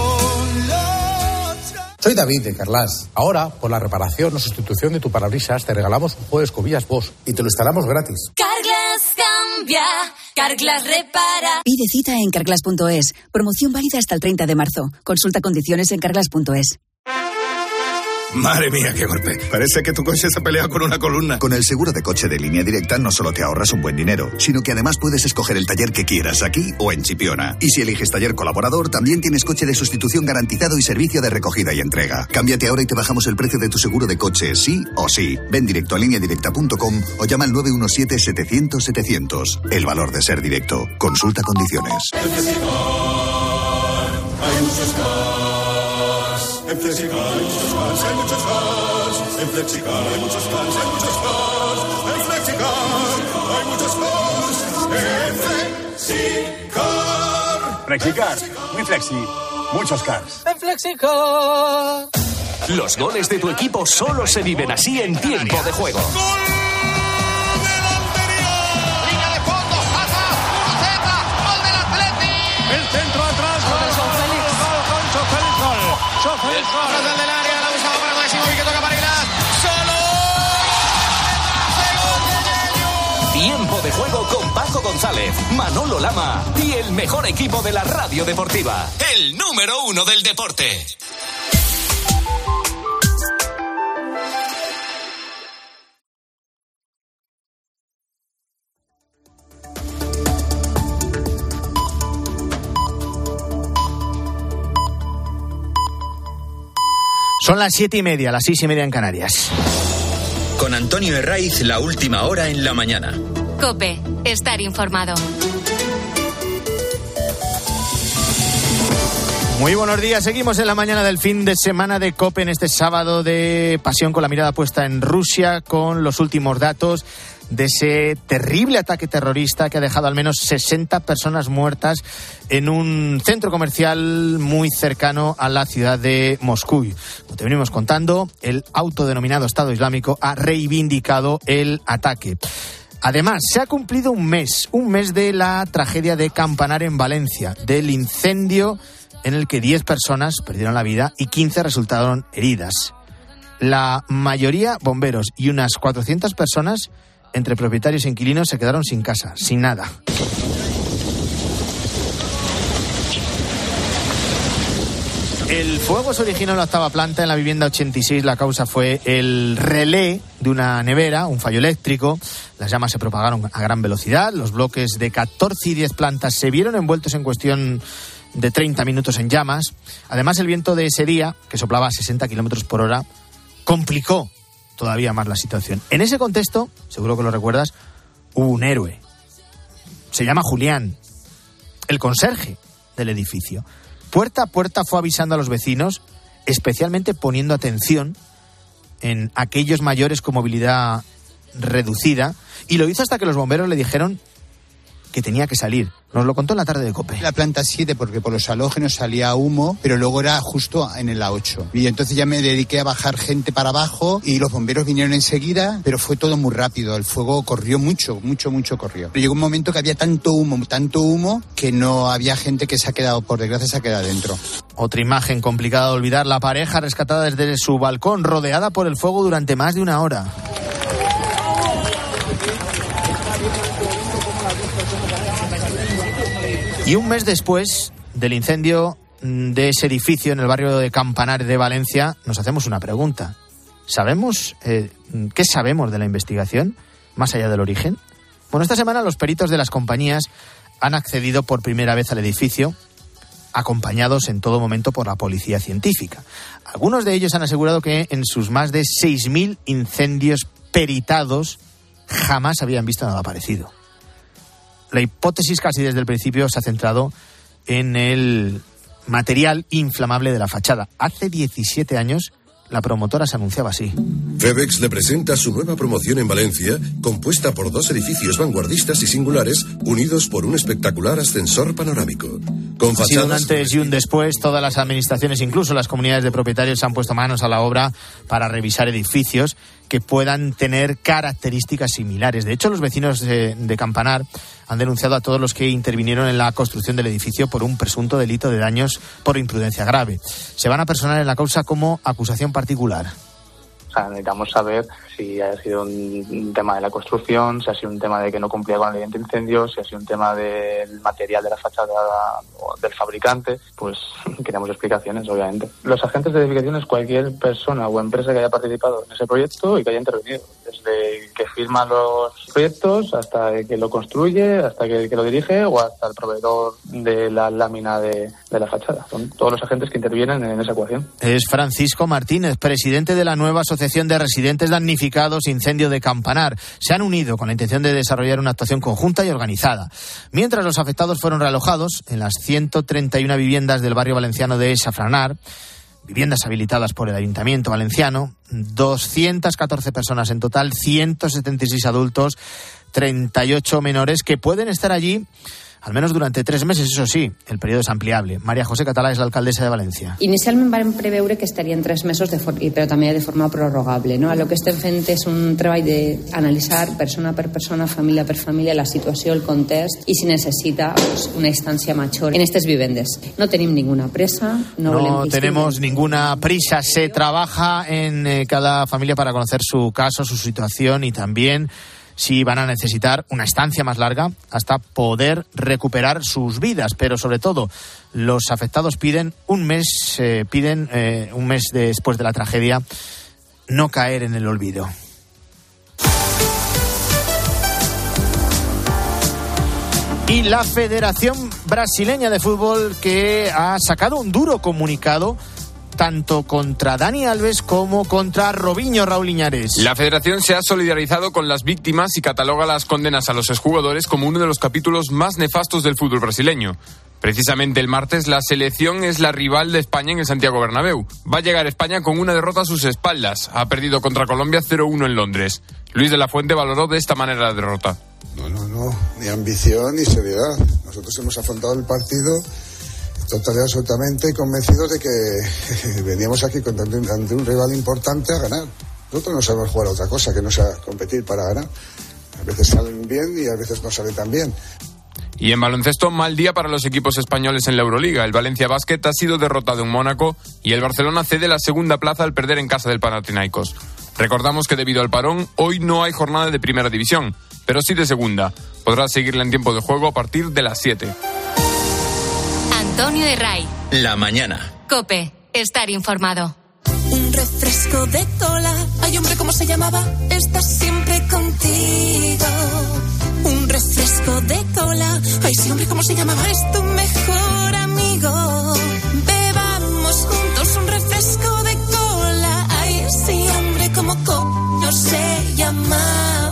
Soy David de Carglass. Ahora, por la reparación o sustitución de tu parabrisas, te regalamos un juego de escobillas Bosch y te lo instalamos gratis. Carglass cambia, Carglass repara. Pide cita en carglass punto es. Promoción válida hasta el treinta de marzo. Consulta condiciones en carglass punto es. Madre mía, qué golpe. Parece que tu coche se ha peleado con una columna. Con el seguro de coche de Línea Directa no solo te ahorras un buen dinero, sino que además puedes escoger el taller que quieras, aquí o en Chipiona. Y si eliges taller colaborador, también tienes coche de sustitución garantizado y servicio de recogida y entrega. Cámbiate ahora y te bajamos el precio de tu seguro de coche, sí o sí. Ven directo a línea directa punto com o llama al nueve uno siete, setecientos, setecientos. El valor de ser directo. Consulta condiciones. En Flexicar hay muchos cars. En Flexicar hay muchos cars, hay muchos cars. En Flexicar hay muchos cars, hay muchos cars. En Flexicar hay muchos cars. En Flexicar. Flexicar, muy flexi, Muchos cars. En Flexicar. Los goles de tu equipo solo se viven así en tiempo de juego. El centro atrás con el Son Félix. Con Son Félix. Son Félix. Del del área, la buscaba para Máximo y que toca para Iglás. Solo. Tiempo de juego con Paco González, Manolo Lama y el mejor equipo de la radio deportiva. El número uno del deporte. Son las siete y media, las seis y media en Canarias. Con Antonio Herraiz, la última hora en la mañana. COPE, estar informado. Muy buenos días, seguimos en la mañana del fin de semana de COPE en este sábado de pasión con la mirada puesta en Rusia, con los últimos datos de ese terrible ataque terrorista que ha dejado al menos sesenta personas muertas en un centro comercial muy cercano a la ciudad de Moscú. Como te venimos contando, el autodenominado Estado Islámico ha reivindicado el ataque. Además, se ha cumplido un mes, un mes de la tragedia de Campanar en Valencia, del incendio en el que diez personas perdieron la vida y quince resultaron heridas. La mayoría bomberos y unas cuatrocientas personas entre propietarios e inquilinos se quedaron sin casa, sin nada. El fuego se originó en la octava planta, en la vivienda ochenta y seis. La causa fue el relé de una nevera, un fallo eléctrico. Las llamas se propagaron a gran velocidad. Los bloques de catorce y diez plantas se vieron envueltos en cuestión de treinta minutos en llamas. Además, el viento de ese día, que soplaba a sesenta kilómetros por hora, complicó todavía más la situación. En ese contexto, seguro que lo recuerdas, hubo un héroe. Se llama Julián, el conserje del edificio. Puerta a puerta fue avisando a los vecinos, especialmente poniendo atención en aquellos mayores con movilidad reducida, y lo hizo hasta que los bomberos le dijeron que tenía que salir. Nos lo contó en la tarde de COPE. La planta siete, porque por los halógenos salía humo, pero luego era justo en la ocho. Y entonces ya me dediqué a bajar gente para abajo y los bomberos vinieron enseguida, pero fue todo muy rápido. El fuego corrió mucho, mucho, mucho corrió. Pero llegó un momento que había tanto humo, tanto humo, que no había gente que se ha quedado, por desgracia, se ha quedado dentro. Otra imagen complicada de olvidar, la pareja rescatada desde su balcón, rodeada por el fuego durante más de una hora. Y un mes después del incendio de ese edificio en el barrio de Campanar de Valencia, nos hacemos una pregunta. ¿Sabemos eh, qué sabemos de la investigación, más allá del origen? Bueno, esta semana los peritos de las compañías han accedido por primera vez al edificio, acompañados en todo momento por la policía científica. Algunos de ellos han asegurado que en sus más de seis mil incendios peritados jamás habían visto nada parecido. La hipótesis casi desde el principio se ha centrado en el material inflamable de la fachada. Hace diecisiete años la promotora se anunciaba así. Febex le presenta su nueva promoción en Valencia, compuesta por dos edificios vanguardistas y singulares, unidos por un espectacular ascensor panorámico. Con ha sido un antes y un después. Todas las administraciones, incluso las comunidades de propietarios, se han puesto manos a la obra para revisar edificios que puedan tener características similares. De hecho, los vecinos de, de Campanar han denunciado a todos los que intervinieron en la construcción del edificio por un presunto delito de daños por imprudencia grave. Se van a personar en la causa como acusación particular. O sea, necesitamos saber si ha sido un tema de la construcción, si ha sido un tema de que no cumplía con la ley antiincendios, si ha sido un tema del material de la fachada o del fabricante. Pues queremos explicaciones, obviamente. Los agentes de edificación es cualquier persona o empresa que haya participado en ese proyecto y que haya intervenido. Desde que firma los proyectos hasta que lo construye, hasta que, que lo dirige o hasta el proveedor de la lámina de, de la fachada. Son todos los agentes que intervienen en esa ecuación. Es Francisco Martínez, presidente de la nueva Asociación de Residentes Damnificados Incendio de Campanar. Se han unido con la intención de desarrollar una actuación conjunta y organizada. Mientras los afectados fueron realojados en las ciento treinta y una viviendas del barrio valenciano de Safranar, viviendas habilitadas por el Ayuntamiento valenciano, doscientas catorce personas en total, ciento setenta y seis adultos, treinta y ocho menores que pueden estar allí al menos durante tres meses, eso sí, el periodo es ampliable. María José Català és l'alcaldessa de València. Inicialment vam preveure que estarien tres mesos, de for- però també de forma prorrogable. No? El que estem fent és un treball d'analitzar persona per persona, família per família, la situació, el context i si necessita pues, una instancia mayor en estas vivendes. No tenim ninguna presa, no, No tenemos ninguna prisa, se trabaja en eh, cada familia para conocer su caso, su situación y también si van a necesitar una estancia más larga hasta poder recuperar sus vidas, pero sobre todo los afectados piden un mes, eh, piden eh, un mes después de la tragedia no caer en el olvido. Y la Federación Brasileña de Fútbol, que ha sacado un duro comunicado tanto contra Dani Alves como contra Robinho, Raúl Iñárez. La federación se ha solidarizado con las víctimas y cataloga las condenas a los exjugadores como uno de los capítulos más nefastos del fútbol brasileño. Precisamente el martes la selección es la rival de España en el Santiago Bernabéu. Va a llegar España con una derrota a sus espaldas. Ha perdido contra Colombia cero uno en Londres. Luis de la Fuente valoró de esta manera la derrota. No, no, no, ni ambición ni seriedad. Nosotros hemos afrontado el partido total y absolutamente convencidos de que veníamos aquí ante un, ante un rival importante a ganar. Nosotros no sabemos jugar a otra cosa que no sea competir para ganar. A veces salen bien y a veces no salen tan bien. Y en baloncesto, mal día para los equipos españoles en la Euroliga. El Valencia Basket ha sido derrotado en Mónaco y el Barcelona cede la segunda plaza al perder en casa del Panathinaikos. Recordamos que debido al parón, hoy no hay jornada de primera división, pero sí de segunda. Podrás seguirla en tiempo de juego a partir de las siete. Antonio de Ray. La mañana. COPE. Estar informado. Un refresco de cola. Ay, hombre, ¿cómo se llamaba? Está siempre contigo. Un refresco de cola. Ay, sí, hombre, ¿cómo se llamaba? Es tu mejor amigo. Bebamos juntos un refresco de cola. Ay, sí, hombre, ¿cómo coño se llamaba?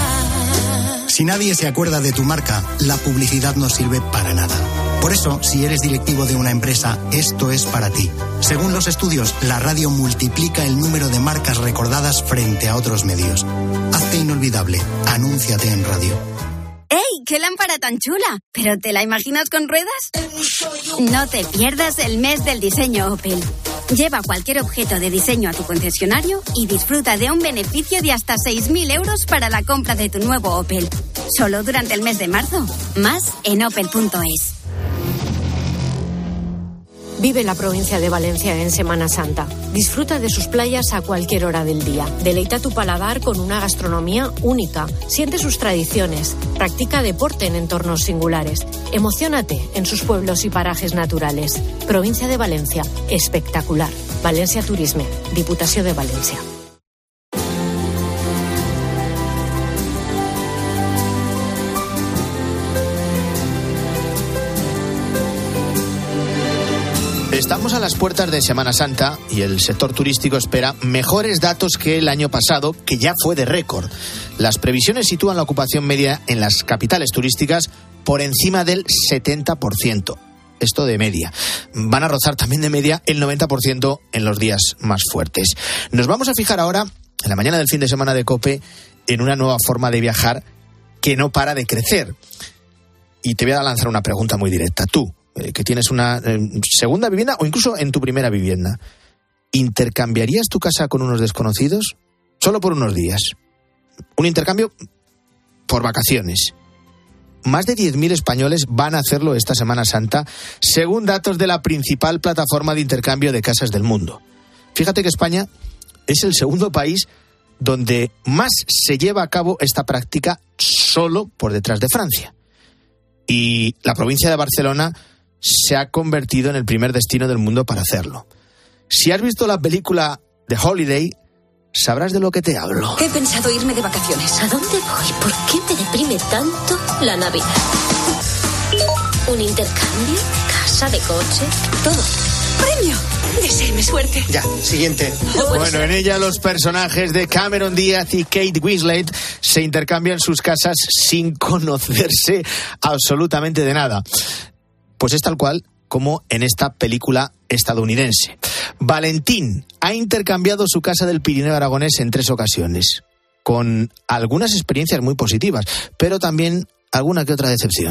Si nadie se acuerda de tu marca, la publicidad no sirve para nada. Por eso, si eres directivo de una empresa, esto es para ti. Según los estudios, la radio multiplica el número de marcas recordadas frente a otros medios. Hazte inolvidable. Anúnciate en radio. ¡Ey! ¡Qué lámpara tan chula! ¿Pero te la imaginas con ruedas? No te pierdas el mes del diseño Opel. Lleva cualquier objeto de diseño a tu concesionario y disfruta de un beneficio de hasta seis mil euros para la compra de tu nuevo Opel. Solo durante el mes de marzo. Más en opel punto es. Vive la provincia de Valencia en Semana Santa. Disfruta de sus playas a cualquier hora del día. Deleita tu paladar con una gastronomía única. Siente sus tradiciones. Practica deporte en entornos singulares. Emociónate en sus pueblos y parajes naturales. Provincia de Valencia. Espectacular. Valencia Turisme. Diputació de Valencia. Estamos a las puertas de Semana Santa y el sector turístico espera mejores datos que el año pasado, que ya fue de récord. Las previsiones sitúan la ocupación media en las capitales turísticas por encima del setenta por ciento. Esto de media. Van a rozar también de media el noventa por ciento en los días más fuertes. Nos vamos a fijar ahora, en la mañana del fin de semana de COPE, en una nueva forma de viajar que no para de crecer. Y te voy a lanzar una pregunta muy directa. Tú, que tienes una eh, segunda vivienda o incluso en tu primera vivienda, ¿intercambiarías tu casa con unos desconocidos? Solo por unos días. Un intercambio por vacaciones. Más de diez mil españoles van a hacerlo esta Semana Santa, según datos de la principal plataforma de intercambio de casas del mundo. Fíjate que España es el segundo país donde más se lleva a cabo esta práctica, solo por detrás de Francia. Y la provincia de Barcelona se ha convertido en el primer destino del mundo para hacerlo. Si has visto la película The Holiday, sabrás de lo que te hablo. He pensado irme de vacaciones. ¿A dónde voy? ¿Por qué me deprime tanto la Navidad? ¿Un intercambio? ¿Casa de coche? Todo. ¡Premio! Deséeme suerte. Ya, siguiente. Bueno, en ella los personajes de Cameron Díaz y Kate Winslet se intercambian sus casas sin conocerse absolutamente de nada. Pues es tal cual como en esta película estadounidense. Valentín ha intercambiado su casa del Pirineo aragonés en tres ocasiones, con algunas experiencias muy positivas, pero también alguna que otra decepción.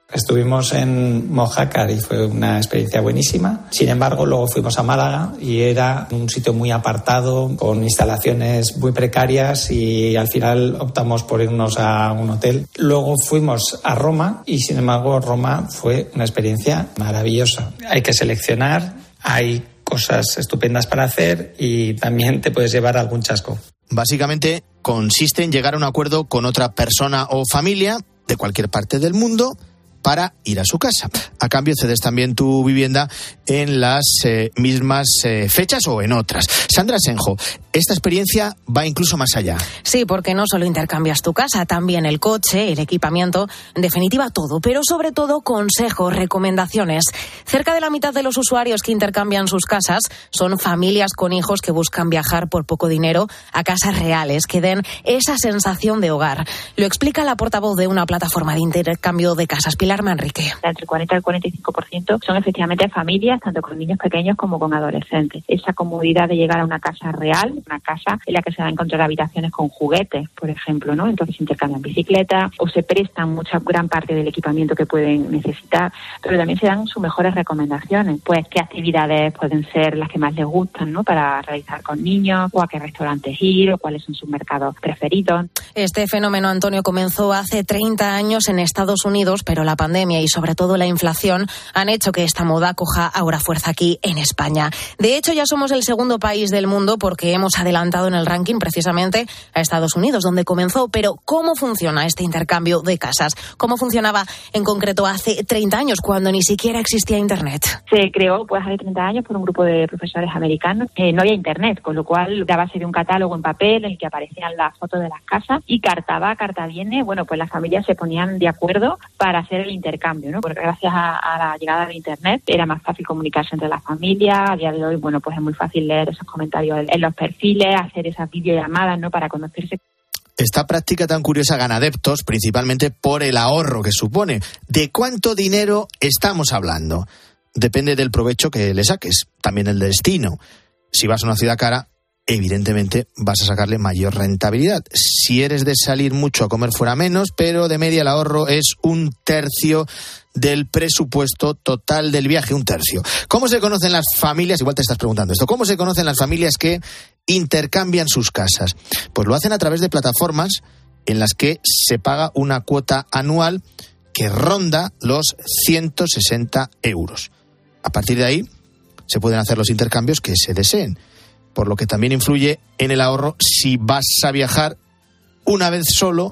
Estuvimos en Mojácar y fue una experiencia buenísima. Sin embargo, luego fuimos a Málaga y era un sitio muy apartado, con instalaciones muy precarias, y al final optamos por irnos a un hotel. Luego fuimos a Roma y, sin embargo, Roma fue una experiencia maravillosa. Hay que seleccionar, hay cosas estupendas para hacer y también te puedes llevar algún chasco. Básicamente consiste en llegar a un acuerdo con otra persona o familia de cualquier parte del mundo para ir a su casa. A cambio, cedes también tu vivienda en las eh, mismas eh, fechas o en otras. Sandra Senjo, esta experiencia va incluso más allá. Sí, porque no solo intercambias tu casa, también el coche, el equipamiento, en definitiva todo, pero sobre todo consejos, recomendaciones. Cerca de la mitad de los usuarios que intercambian sus casas son familias con hijos que buscan viajar por poco dinero a casas reales que den esa sensación de hogar. Lo explica la portavoz de una plataforma de intercambio de casas, Pilar Manrique. Entre el cuarenta y el cuarenta y cinco por ciento son efectivamente familias, tanto con niños pequeños como con adolescentes. Esa comodidad de llegar a una casa real, una casa en la que se van a encontrar habitaciones con juguetes, por ejemplo, ¿no? Entonces intercambian bicicletas o se prestan mucha gran parte del equipamiento que pueden necesitar, pero también se dan sus mejores recomendaciones. Pues qué actividades pueden ser las que más les gustan, ¿no? Para realizar con niños, o a qué restaurantes ir, o cuáles son sus mercados preferidos. Este fenómeno, Antonio, comenzó hace treinta años en Estados Unidos, pero la pandemia y sobre todo la inflación han hecho que esta moda coja ahora fuerza aquí en España. De hecho, ya somos el segundo país del mundo porque hemos adelantado en el ranking precisamente a Estados Unidos, donde comenzó. Pero ¿cómo funciona este intercambio de casas? ¿Cómo funcionaba en concreto hace treinta años, cuando ni siquiera existía Internet? Se creó pues hace treinta años por un grupo de profesores americanos. Eh, no había Internet, con lo cual, a base de un catálogo en papel en el que aparecían las fotos de las casas, y carta va, carta viene, bueno, pues las familias se ponían de acuerdo para hacer el intercambio, ¿no? Porque gracias a, a la llegada de Internet era más fácil comunicarse entre las familias. A día de hoy, bueno, pues es muy fácil leer esos comentarios en, en los perfiles, hacer esas videollamadas, ¿no? Para conocerse. Esta práctica tan curiosa gana adeptos principalmente por el ahorro que supone. ¿De cuánto dinero estamos hablando? Depende del provecho que le saques, también el destino. Si vas a una ciudad cara, evidentemente vas a sacarle mayor rentabilidad. Si eres de salir mucho a comer fuera, menos, pero de media el ahorro es un tercio del presupuesto total del viaje, un tercio. ¿Cómo se conocen las familias? Igual te estás preguntando esto. ¿Cómo se conocen las familias que intercambian sus casas? Pues lo hacen a través de plataformas en las que se paga una cuota anual que ronda los ciento sesenta euros. A partir de ahí se pueden hacer los intercambios que se deseen, por lo que también influye en el ahorro si vas a viajar una vez solo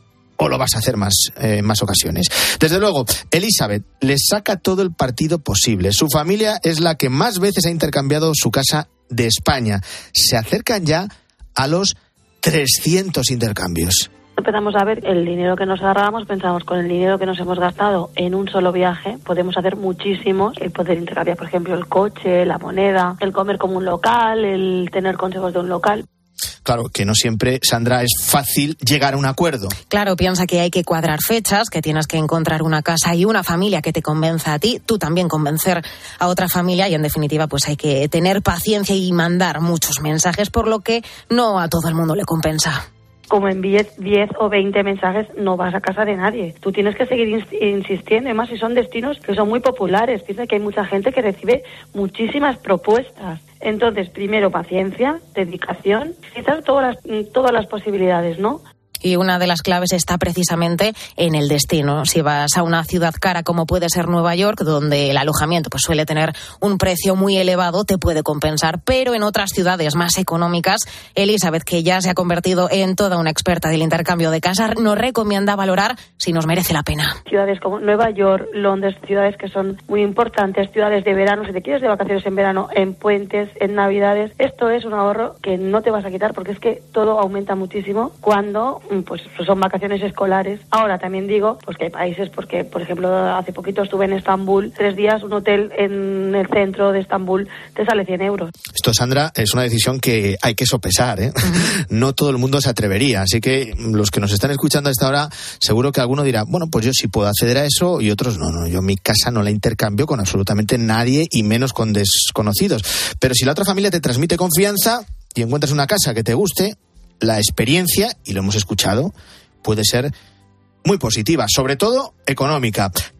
o lo vas a hacer más, eh, más ocasiones. Desde luego, Elizabeth le saca todo el partido posible. Su familia es la que más veces ha intercambiado su casa de España. Se acercan ya a los trescientos intercambios. Empezamos a ver el dinero que nos ahorramos, pensamos con el dinero que nos hemos gastado en un solo viaje podemos hacer muchísimo, el poder intercambiar, por ejemplo, el coche, la moneda, el comer como un local, el tener consejos de un local. Claro, que no siempre, Sandra, es fácil llegar a un acuerdo. Claro, piensa que hay que cuadrar fechas, que tienes que encontrar una casa y una familia que te convenza a ti, tú también convencer a otra familia, y en definitiva pues hay que tener paciencia y mandar muchos mensajes, por lo que no a todo el mundo le compensa. Como envíes diez o veinte mensajes, no vas a casa de nadie. Tú tienes que seguir insistiendo, además si son destinos que son muy populares. Piensa que hay mucha gente que recibe muchísimas propuestas. Entonces, primero, paciencia, dedicación, quizás todas las, todas las posibilidades, ¿no? Y una de las claves está precisamente en el destino. Si vas a una ciudad cara como puede ser Nueva York, donde el alojamiento pues suele tener un precio muy elevado, te puede compensar. Pero en otras ciudades más económicas, Elizabeth, que ya se ha convertido en toda una experta del intercambio de casas, nos recomienda valorar si nos merece la pena. Ciudades como Nueva York, Londres, ciudades que son muy importantes, ciudades de verano, si te quieres de vacaciones en verano, en puentes, en navidades, esto es un ahorro que no te vas a quitar, porque es que todo aumenta muchísimo cuando pues son vacaciones escolares. Ahora también digo pues que hay países, porque por ejemplo hace poquito estuve en Estambul, tres días, un hotel en el centro de Estambul te sale cien euros. Esto, Sandra, es una decisión que hay que sopesar, ¿eh? Uh-huh. No todo el mundo se atrevería, así que los que nos están escuchando a esta hora, seguro que alguno dirá, bueno, pues yo sí puedo acceder a eso, y otros no, no, yo mi casa no la intercambio con absolutamente nadie, y menos con desconocidos. Pero si la otra familia te transmite confianza y encuentras una casa que te guste, la experiencia, y lo hemos escuchado, puede ser muy positiva, sobre todo económica.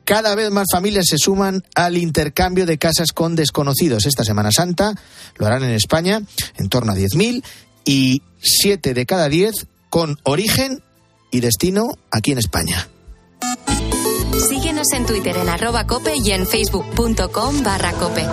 Cada vez más familias se suman al intercambio de casas con desconocidos. Esta Semana Santa lo harán en España, en torno a diez mil, y siete de cada diez con origen y destino aquí en España. Síguenos en Twitter en arroba cope y en facebook.com barra cope.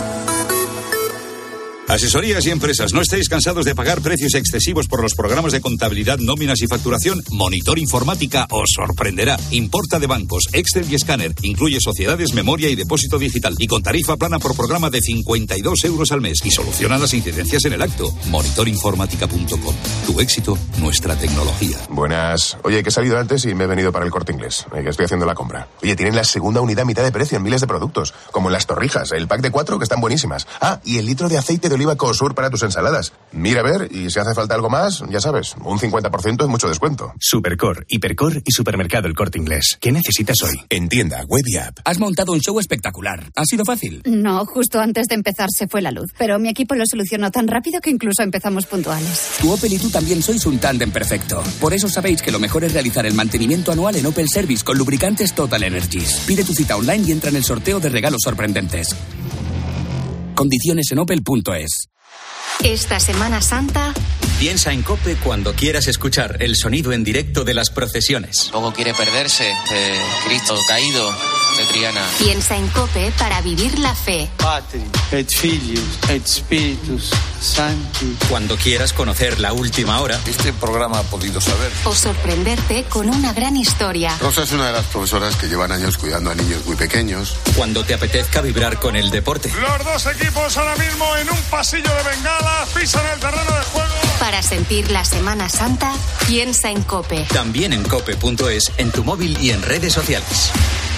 Asesorías y empresas, ¿no estáis cansados de pagar precios excesivos por los programas de contabilidad, nóminas y facturación? Monitor Informática os sorprenderá. Importa de bancos, Excel y escáner. Incluye sociedades, memoria y depósito digital. Y con tarifa plana por programa de cincuenta y dos euros al mes. Y soluciona las incidencias en el acto. monitor informática punto com. Tu éxito, nuestra tecnología. Buenas. Oye, que he salido antes y me he venido para el Corte Inglés. Eh, que estoy haciendo la compra. Oye, tienen la segunda unidad a mitad de precio en miles de productos. Como en las torrijas, el pack de cuatro que están buenísimas. Ah, y el litro de aceite de oliva Cosur para tus ensaladas. Mira a ver, y si hace falta algo más, ya sabes, un cincuenta por ciento es mucho descuento. Supercor, Hipercor y Supermercado El Corte Inglés. ¿Qué necesitas hoy? En tienda, web y app. Has montado un show espectacular. ¿Ha sido fácil? No, justo antes de empezar se fue la luz, pero mi equipo lo solucionó tan rápido que incluso empezamos puntuales. Tu Opel y tú también sois un tándem perfecto. Por eso sabéis que lo mejor es realizar el mantenimiento anual en Opel Service con lubricantes Total Energies. Pide tu cita online y entra en el sorteo de regalos sorprendentes. Condiciones en opel punto es. Esta Semana Santa, piensa en COPE cuando quieras escuchar el sonido en directo de las procesiones. Luego quiere perderse de Cristo caído de Triana. Piensa en COPE para vivir la fe. Patri, et Filius, et Spiritus Sancti. Cuando quieras conocer la última hora. Este programa ha podido saber. O sorprenderte con una gran historia. Rosa es una de las profesoras que llevan años cuidando a niños muy pequeños. Cuando te apetezca vibrar con el deporte. Los dos equipos ahora mismo en un pasillo de bengala, pisan el terreno de juego. Para sentir la Semana Santa, piensa en COPE. También en cope punto es, en tu móvil y en redes sociales.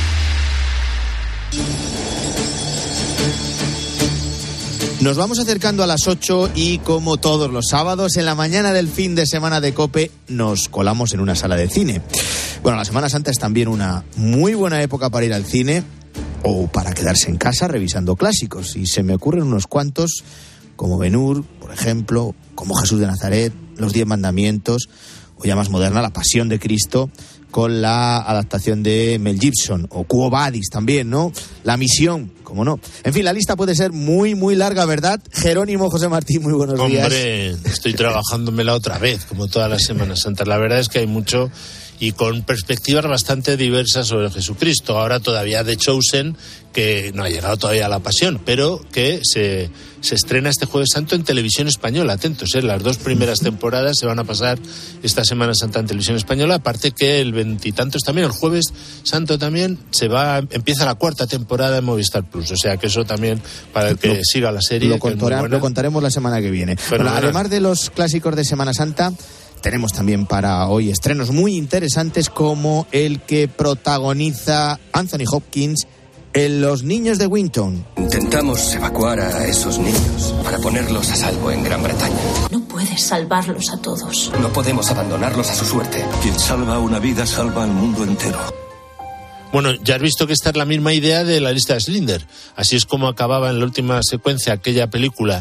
Nos vamos acercando a las ocho y, como todos los sábados, en la mañana del fin de semana de COPE, nos colamos en una sala de cine. Bueno, la Semana Santa es también una muy buena época para ir al cine o para quedarse en casa revisando clásicos. Y se me ocurren unos cuantos, como Ben-Hur, por ejemplo, como Jesús de Nazaret, Los Diez Mandamientos, o ya más moderna, La Pasión de Cristo, con la adaptación de Mel Gibson, o Quo Vadis también, ¿no? La Misión, cómo no. En fin, la lista puede ser muy, muy larga, ¿verdad? Jerónimo José Martín, muy buenos días. Hombre, estoy trabajándomela otra vez, como todas las Semanas Santas. La verdad es que hay mucho y con perspectivas bastante diversas sobre Jesucristo. Ahora todavía The Chosen, que no ha llegado todavía a La Pasión, pero que se, se estrena este Jueves Santo en Televisión Española. Atentos, ¿eh? Las dos primeras temporadas se van a pasar esta Semana Santa en Televisión Española, aparte que el veintitantos también, el Jueves Santo también, se va empieza la cuarta temporada en Movistar Plus, o sea que eso también para el que lo, siga la serie. Lo, contará, lo contaremos la semana que viene. Bueno, bueno, además de los clásicos de Semana Santa, tenemos también para hoy estrenos muy interesantes como el que protagoniza Anthony Hopkins en Los Niños de Winton. Intentamos evacuar a esos niños para ponerlos a salvo en Gran Bretaña. No puedes salvarlos a todos. No podemos abandonarlos a su suerte. Quien salva una vida salva al mundo entero. Bueno, ya has visto que esta es la misma idea de La Lista de Schindler. Así es como acababa en la última secuencia aquella película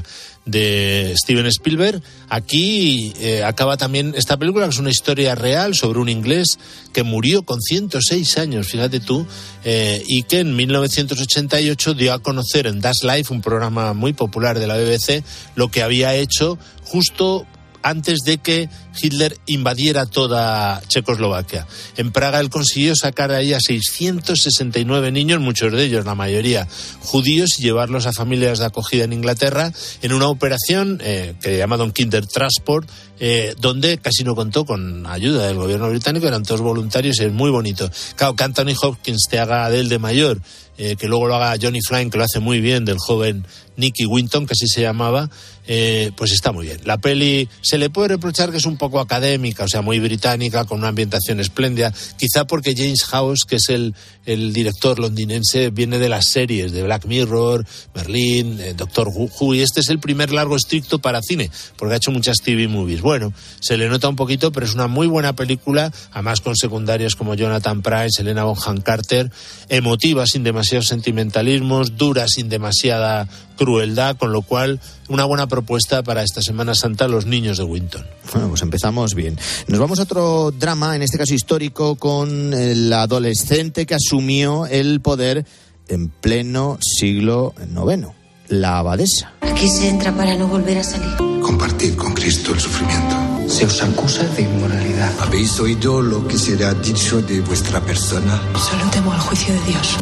de Steven Spielberg. Aquí eh, acaba también esta película, que es una historia real sobre un inglés que murió con ciento seis años, fíjate tú, eh, y que en mil novecientos ochenta y ocho dio a conocer en Das Life, un programa muy popular de la B B C, lo que había hecho justo antes de que Hitler invadiera toda Checoslovaquia. En Praga él consiguió sacar de ahí a seiscientos sesenta y nueve niños, muchos de ellos, la mayoría judíos, y llevarlos a familias de acogida en Inglaterra en una operación eh, que llamaron Kindertransport, eh, donde casi no contó con ayuda del gobierno británico, eran todos voluntarios y es muy bonito. Claro, que Anthony Hopkins te haga de él de mayor, eh, que luego lo haga Johnny Flynn, que lo hace muy bien, del joven Nicky Winton, que así se llamaba, eh, pues está muy bien. La peli se le puede reprochar que es un poco académica, o sea, muy británica, con una ambientación espléndida, quizá porque James House, que es el, el director londinense, viene de las series de Black Mirror, Merlin, eh, Doctor Who, y este es el primer largo estricto para cine, porque ha hecho muchas T V movies. Bueno, se le nota un poquito, pero es una muy buena película, además con secundarios como Jonathan Pryce, Helena Bonham Carter, emotiva sin demasiado demasiados sentimentalismos, dura sin demasiada crueldad, con lo cual una buena propuesta para esta Semana Santa, Los niños de Winton. Bueno, pues empezamos bien. Nos vamos a otro drama, en este caso histórico, con el adolescente que asumió el poder en pleno siglo noveno, la abadesa. Aquí se entra para no volver a salir. Compartid con Cristo el sufrimiento. Se os acusa de inmoralidad. ¿Habéis oído lo que se le ha dicho de vuestra persona? Solo temo al juicio de Dios.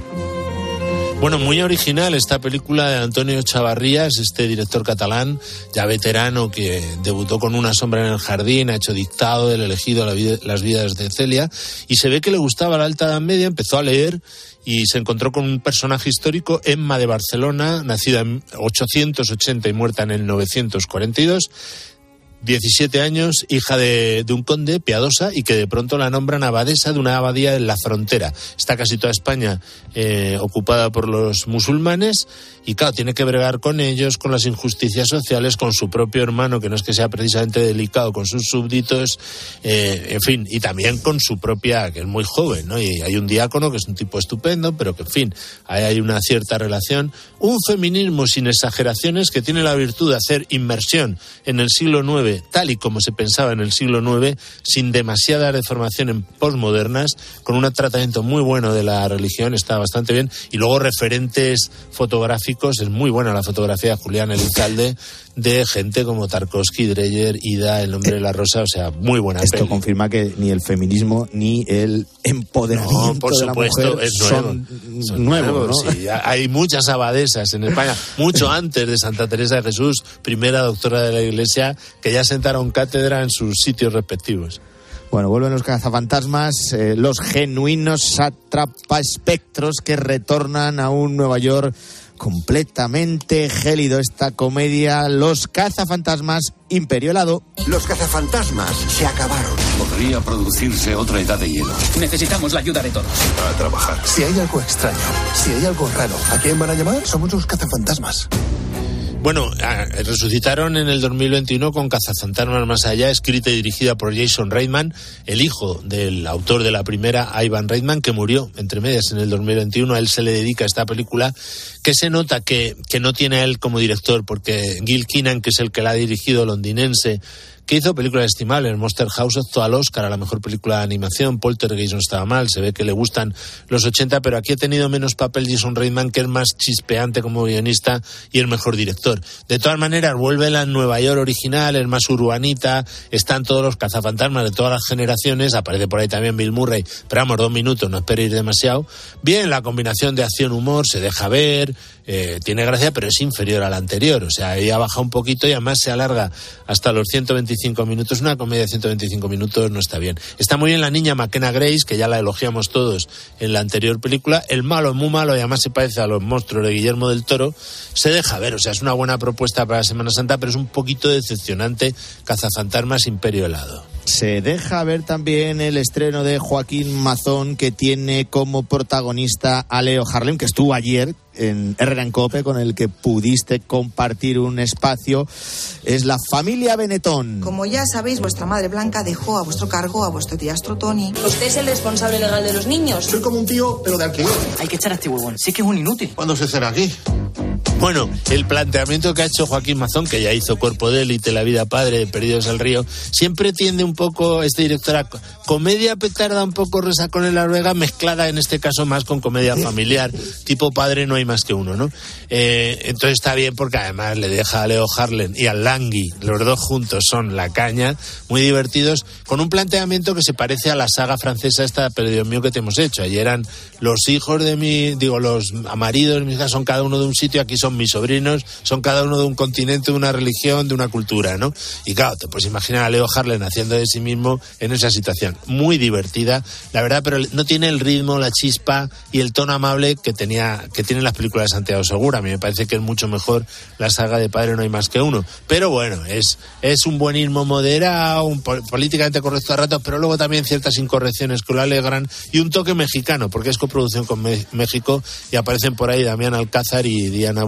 Bueno, muy original esta película de Antonio Chavarrías, este director catalán, ya veterano, que debutó con Una sombra en el jardín, ha hecho Dictado, El elegido, la vida, Las vidas de Celia, y se ve que le gustaba la Alta Edad Media, empezó a leer y se encontró con un personaje histórico, Emma de Barcelona, nacida en ochocientos ochenta y muerta en el novecientos cuarenta y dos, diecisiete años, hija de, de un conde, piadosa, y que de pronto la nombran abadesa de una abadía en la frontera. Está casi toda España eh, ocupada por los musulmanes, y claro, tiene que bregar con ellos, con las injusticias sociales, con su propio hermano, que no es que sea precisamente delicado, con sus súbditos, eh, en fin, y también con su propia, que es muy joven, ¿no? Y hay un diácono que es un tipo estupendo, pero que, en fin, ahí hay una cierta relación. Un feminismo sin exageraciones que tiene la virtud de hacer inmersión en el siglo noveno, tal y como se pensaba en el siglo noveno, sin demasiada deformación en posmodernas, con un tratamiento muy bueno de la religión, está bastante bien, y luego referentes fotográficos, es muy buena la fotografía de Julián Elizalde, de gente como Tarkovsky, Dreyer, Ida, El nombre de la rosa, o sea, muy buena. Esto peli. confirma que ni el feminismo ni el empoderamiento no, por de la supuesto, mujer es nuevo. son, son nuevos, nuevos, ¿no? sí. Hay muchas abadesas en España, mucho antes de Santa Teresa de Jesús, primera doctora de la Iglesia, que ya sentaron cátedra en sus sitios respectivos. Bueno, vuelven los cazafantasmas, eh, los genuinos atrapaespectros que retornan a un Nueva York completamente gélido. Esta comedia, Los cazafantasmas, Imperio helado. Los cazafantasmas se acabaron. Podría producirse otra edad de hielo. Necesitamos la ayuda de todos. A trabajar. Si hay algo extraño, si hay algo raro, ¿a quién van a llamar? Somos los cazafantasmas. Bueno, resucitaron en el dos mil veintiuno con Cazafantasmas Más Allá, escrita y dirigida por Jason Reitman, el hijo del autor de la primera, Ivan Reitman, que murió entre medias en el dos mil veintiuno. A él se le dedica esta película, que se nota que, que no tiene a él como director, porque Gil Keenan, que es el que la ha dirigido, londinense, que hizo películas estimables, Monster House optó al Oscar a la mejor película de animación, Poltergeist no estaba mal, se ve que le gustan los ochenta, pero aquí ha tenido menos papel Jason Reitman, que es más chispeante como guionista y el mejor director. De todas maneras, vuelve la Nueva York original, es más urbanita, están todos los cazafantasmas de todas las generaciones, aparece por ahí también Bill Murray, pero vamos, dos minutos, no esperéis demasiado. Bien, la combinación de acción-humor se deja ver, eh, tiene gracia, pero es inferior a la anterior, o sea, ella baja un poquito y además se alarga hasta los ciento veinticinco minutos. Una comedia de ciento veinticinco minutos no está bien. Está muy bien la niña McKenna Grace, que ya la elogiamos todos en la anterior película. El malo es muy malo y además se parece a los monstruos de Guillermo del Toro. Se deja ver, o sea, es una buena propuesta para la Semana Santa, pero es un poquito decepcionante. Cazafantasmas, Imperio helado. Se deja ver también el estreno de Joaquín Mazón, que tiene como protagonista a Leo Harlem, que estuvo ayer en Herrera en Cope, con el que pudiste compartir un espacio. Es La familia Benetton. Como ya sabéis, vuestra madre Blanca dejó a vuestro cargo a vuestro tía Tony. ¿Usted es el responsable legal de los niños? Soy como un tío, pero de alquiler. Hay que echar a este huevón, sí que es un inútil. ¿Cuándo se cena aquí? Bueno, el planteamiento que ha hecho Joaquín Mazón, que ya hizo Cuerpo de élite, La vida padre, Perdidos al río, siempre tiende un poco este director a comedia petarda, un poco Resacón en la Vega, mezclada en este caso más con comedia familiar, tipo Padre no hay más que uno, ¿no? Eh, entonces está bien, porque además le deja a Leo Harlem y al Langui, los dos juntos son la caña, muy divertidos, con un planteamiento que se parece a la saga francesa esta, pero Dios mío, que te hemos hecho. Allí eran los hijos de mi, digo, los maridos de mis hijas son cada uno de un sitio, aquí son mis sobrinos, son cada uno de un continente, de una religión, de una cultura, ¿no? Y claro, te puedes imaginar a Leo Harlem haciendo de sí mismo en esa situación. Muy divertida, la verdad, pero no tiene el ritmo, la chispa y el tono amable que tenía, que tienen las películas de Santiago Segura. A mí me parece que es mucho mejor la saga de Padre no hay más que uno. Pero bueno, es, es un buenismo moderado, un políticamente correcto a ratos, pero luego también ciertas incorrecciones que lo alegran y un toque mexicano, porque es coproducción con Me- México y aparecen por ahí Damián Alcázar y Diana Bo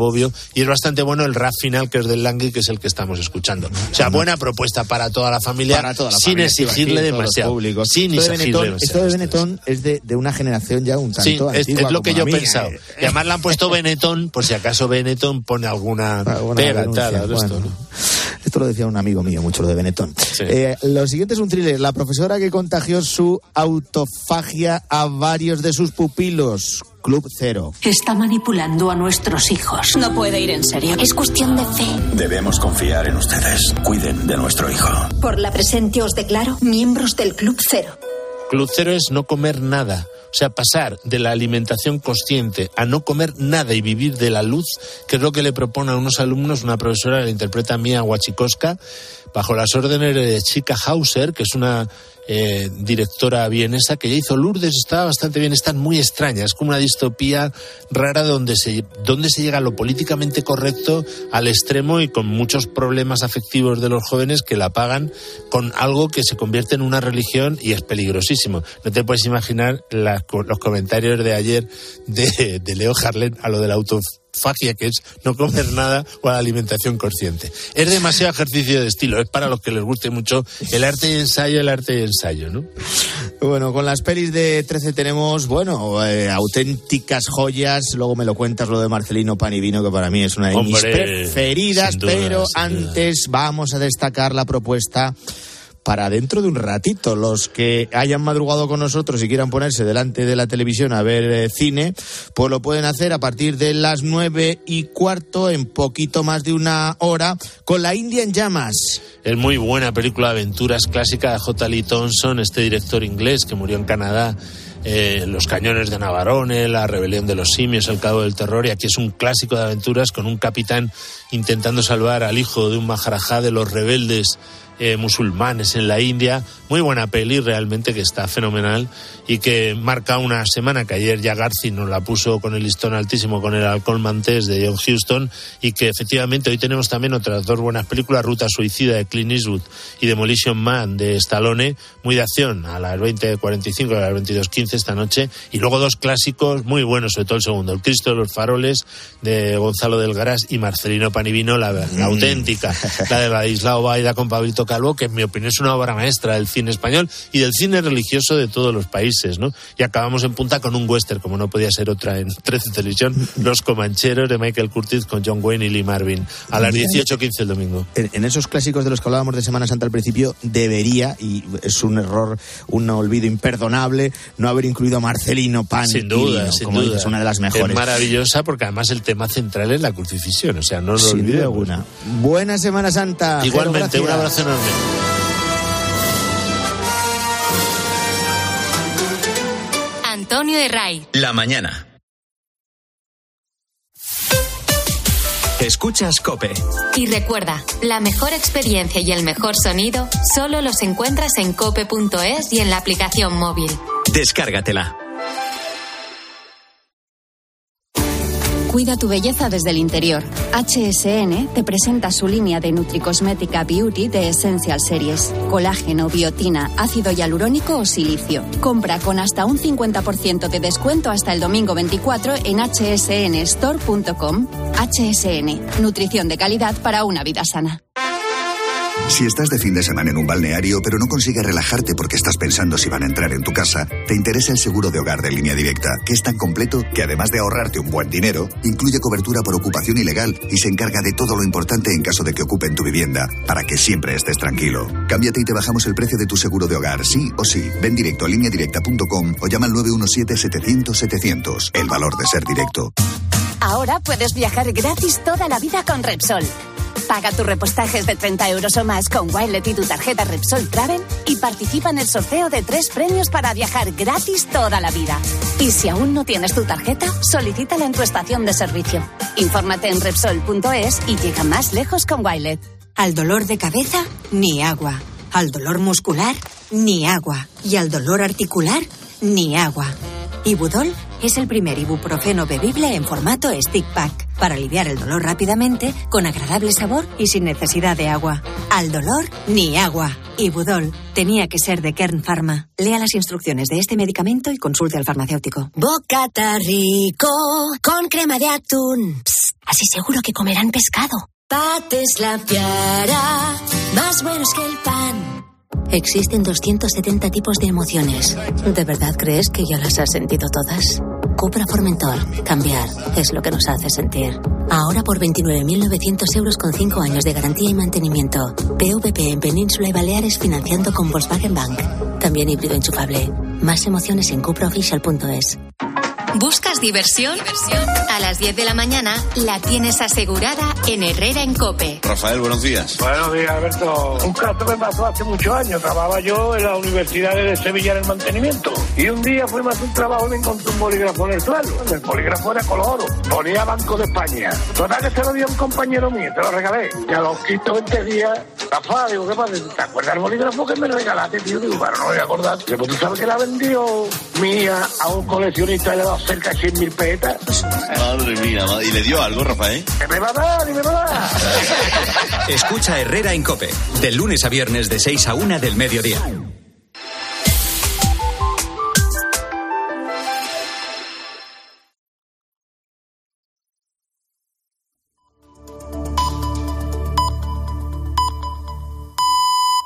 Bobbio, y es bastante bueno el rap final, que es del Langui, que es el que estamos escuchando. O sea, buena propuesta para toda la familia, para toda la sin familia, exigirle sí, demasiado. Sin esto de exigirle Benetton, demasiado. esto de Benetton es de, de una generación ya un tanto Sí, es, antigua, es lo que como yo la he mía, pensado. eh. Y además le han puesto Benetton, por si acaso Benetton pone alguna, alguna pega, denuncia, tal, bueno. esto, ¿no? Esto lo decía un amigo mío, mucho lo de Benetton. Sí. Eh, lo siguiente es un thriller. La profesora que contagió su autofagia a varios de sus pupilos. Club Cero. Está manipulando a nuestros hijos. No puede ir en serio. Es cuestión de fe. Debemos confiar en ustedes. Cuiden de nuestro hijo. Por la presente os declaro miembros del Club Cero. Club Cero es no comer nada. O sea, pasar de la alimentación consciente a no comer nada y vivir de la luz, que es lo que le propone a unos alumnos una profesora que la interpreta Mia Wasikowska, bajo las órdenes de Chica Hauser, que es una eh, directora vienesa que ya hizo Lourdes, está bastante bien, está muy extraña, es como una distopía rara donde se, donde se llega a lo políticamente correcto al extremo y con muchos problemas afectivos de los jóvenes que la pagan con algo que se convierte en una religión y es peligrosísimo. No te puedes imaginar las, los comentarios de ayer de, de Leo Harlem a lo del auto fagia, que es no comer nada, o a la alimentación consciente. Es demasiado ejercicio de estilo, es para los que les guste mucho el arte y ensayo, el arte y ensayo, ¿no? Bueno, con las pelis de trece tenemos, bueno, eh, auténticas joyas. Luego me lo cuentas lo de Marcelino Panivino, que para mí es una de mis Hombre, preferidas, sin duda, pero sin antes duda. vamos a destacar la propuesta para dentro de un ratito. Los que hayan madrugado con nosotros y quieran ponerse delante de la televisión a ver eh, cine, pues lo pueden hacer a partir de las nueve y cuarto, en poquito más de una hora, con La India en llamas. Es muy buena película de aventuras clásica de J. Lee Thompson, este director inglés que murió en Canadá. Eh, Los cañones de Navarone, La rebelión de los simios, El cabo del terror, y aquí es un clásico de aventuras con un capitán intentando salvar al hijo de un maharajá de los rebeldes eh, musulmanes en la India. Muy buena peli realmente, que está fenomenal y que marca una semana que ayer ya Garci nos la puso con el listón altísimo con El halcón maltés de John Huston, y que efectivamente hoy tenemos también otras dos buenas películas, Ruta suicida de Clint Eastwood y Demolition Man de Stallone, muy de acción, a las veinte cuarenta y cinco y a las veintidós quince esta noche, y luego dos clásicos muy buenos, sobre todo el segundo, El Cristo de los faroles de Gonzalo del Garas, y Marcelino Panivino, la, la auténtica, la de Ladislao Baida con Pablito Calvo, que en mi opinión es una obra maestra del cine español y del cine religioso de todos los países, ¿no? Y acabamos en punta con un western, como no podía ser otra en trece Televisión, Los Comancheros de Michael Curtiz con John Wayne y Lee Marvin, a las dieciocho quince el domingo. En, en esos clásicos de los que hablábamos de Semana Santa al principio, debería, y es un error, un olvido imperdonable, no haber incluido a Marcelino Panivino. Sin duda, sin como duda. dices, una de las mejores. Es maravillosa porque además el tema central es la crucifixión, o sea, no lo Sin duda olvidemos. alguna. Buena Semana Santa. Igualmente, Jero, un abrazo enorme. Antonio Herray. La mañana. Escuchas COPE. Y recuerda, la mejor experiencia y el mejor sonido solo los encuentras en cope punto es y en la aplicación móvil. Descárgatela. Cuida tu belleza desde el interior. H S N te presenta su línea de nutricosmética Beauty de Essential Series. Colágeno, biotina, ácido hialurónico o silicio. Compra con hasta un cincuenta por ciento de descuento hasta el domingo veinticuatro en h s n store punto com. H S N, nutrición de calidad para una vida sana. Si estás de fin de semana en un balneario pero no consigues relajarte porque estás pensando si van a entrar en tu casa, te interesa el seguro de hogar de Línea Directa, que es tan completo que además de ahorrarte un buen dinero, incluye cobertura por ocupación ilegal y se encarga de todo lo importante en caso de que ocupen tu vivienda, para que siempre estés tranquilo. Cámbiate y te bajamos el precio de tu seguro de hogar, sí o sí. Ven directo a línea directa punto com o llama al nueve uno siete, setecientos, setecientos. El valor de ser directo. Ahora puedes viajar gratis toda la vida con Repsol. Paga tus repostajes de treinta euros o más con Wilet y tu tarjeta Repsol Travel y participa en el sorteo de tres premios para viajar gratis toda la vida. Y si aún no tienes tu tarjeta, solicítala en tu estación de servicio. Infórmate en Repsol punto es y llega más lejos con Wilet. Al dolor de cabeza, ni agua. Al dolor muscular, ni agua. Y al dolor articular, ni agua. Ibudol es el primer ibuprofeno bebible en formato stick pack para aliviar el dolor rápidamente, con agradable sabor y sin necesidad de agua. Al dolor, ni agua. Ibudol tenía que ser de Kern Pharma. Lea las instrucciones de este medicamento y consulte al farmacéutico. Bocata rico con crema de atún. Psst, así seguro que comerán pescado. Pates la piara, más buenos que el pan. Existen doscientos setenta tipos de emociones. ¿De verdad crees que ya las has sentido todas? Cupra Formentor. Cambiar es lo que nos hace sentir. Ahora por veintinueve mil novecientos euros con cinco años de garantía y mantenimiento. P V P en Península y Baleares financiando con Volkswagen Bank. También híbrido enchufable. Más emociones en cupraofficial punto es. ¿Buscas diversión? ¿Diversión? A las diez de la mañana la tienes asegurada en Herrera en COPE. Rafael, buenos días. Buenos días, Alberto. Un caso me pasó hace muchos años. Trabajaba yo en la Universidad de Sevilla en el mantenimiento. Y un día fuimos a hacer un trabajo y me encontré un bolígrafo en el suelo. El bolígrafo era color oro. Ponía Banco de España. Total que se lo dio a un compañero mío, te lo regalé. Y a los quince veinte días, Rafa, digo, ¿qué pasa? ¿Te acuerdas del bolígrafo que me regalaste, tío? Digo, bueno, no me voy a acordar. Digo, pues tú sabes que la vendió mía a un coleccionista y le ha dado cerca de cien mil pesetas. Madre mía, ¿y le dio algo, Rafael? ¿Qué me va a dar? ¿Y me va a dar? Escucha Herrera en COPE, de lunes a viernes de seis a una del mediodía.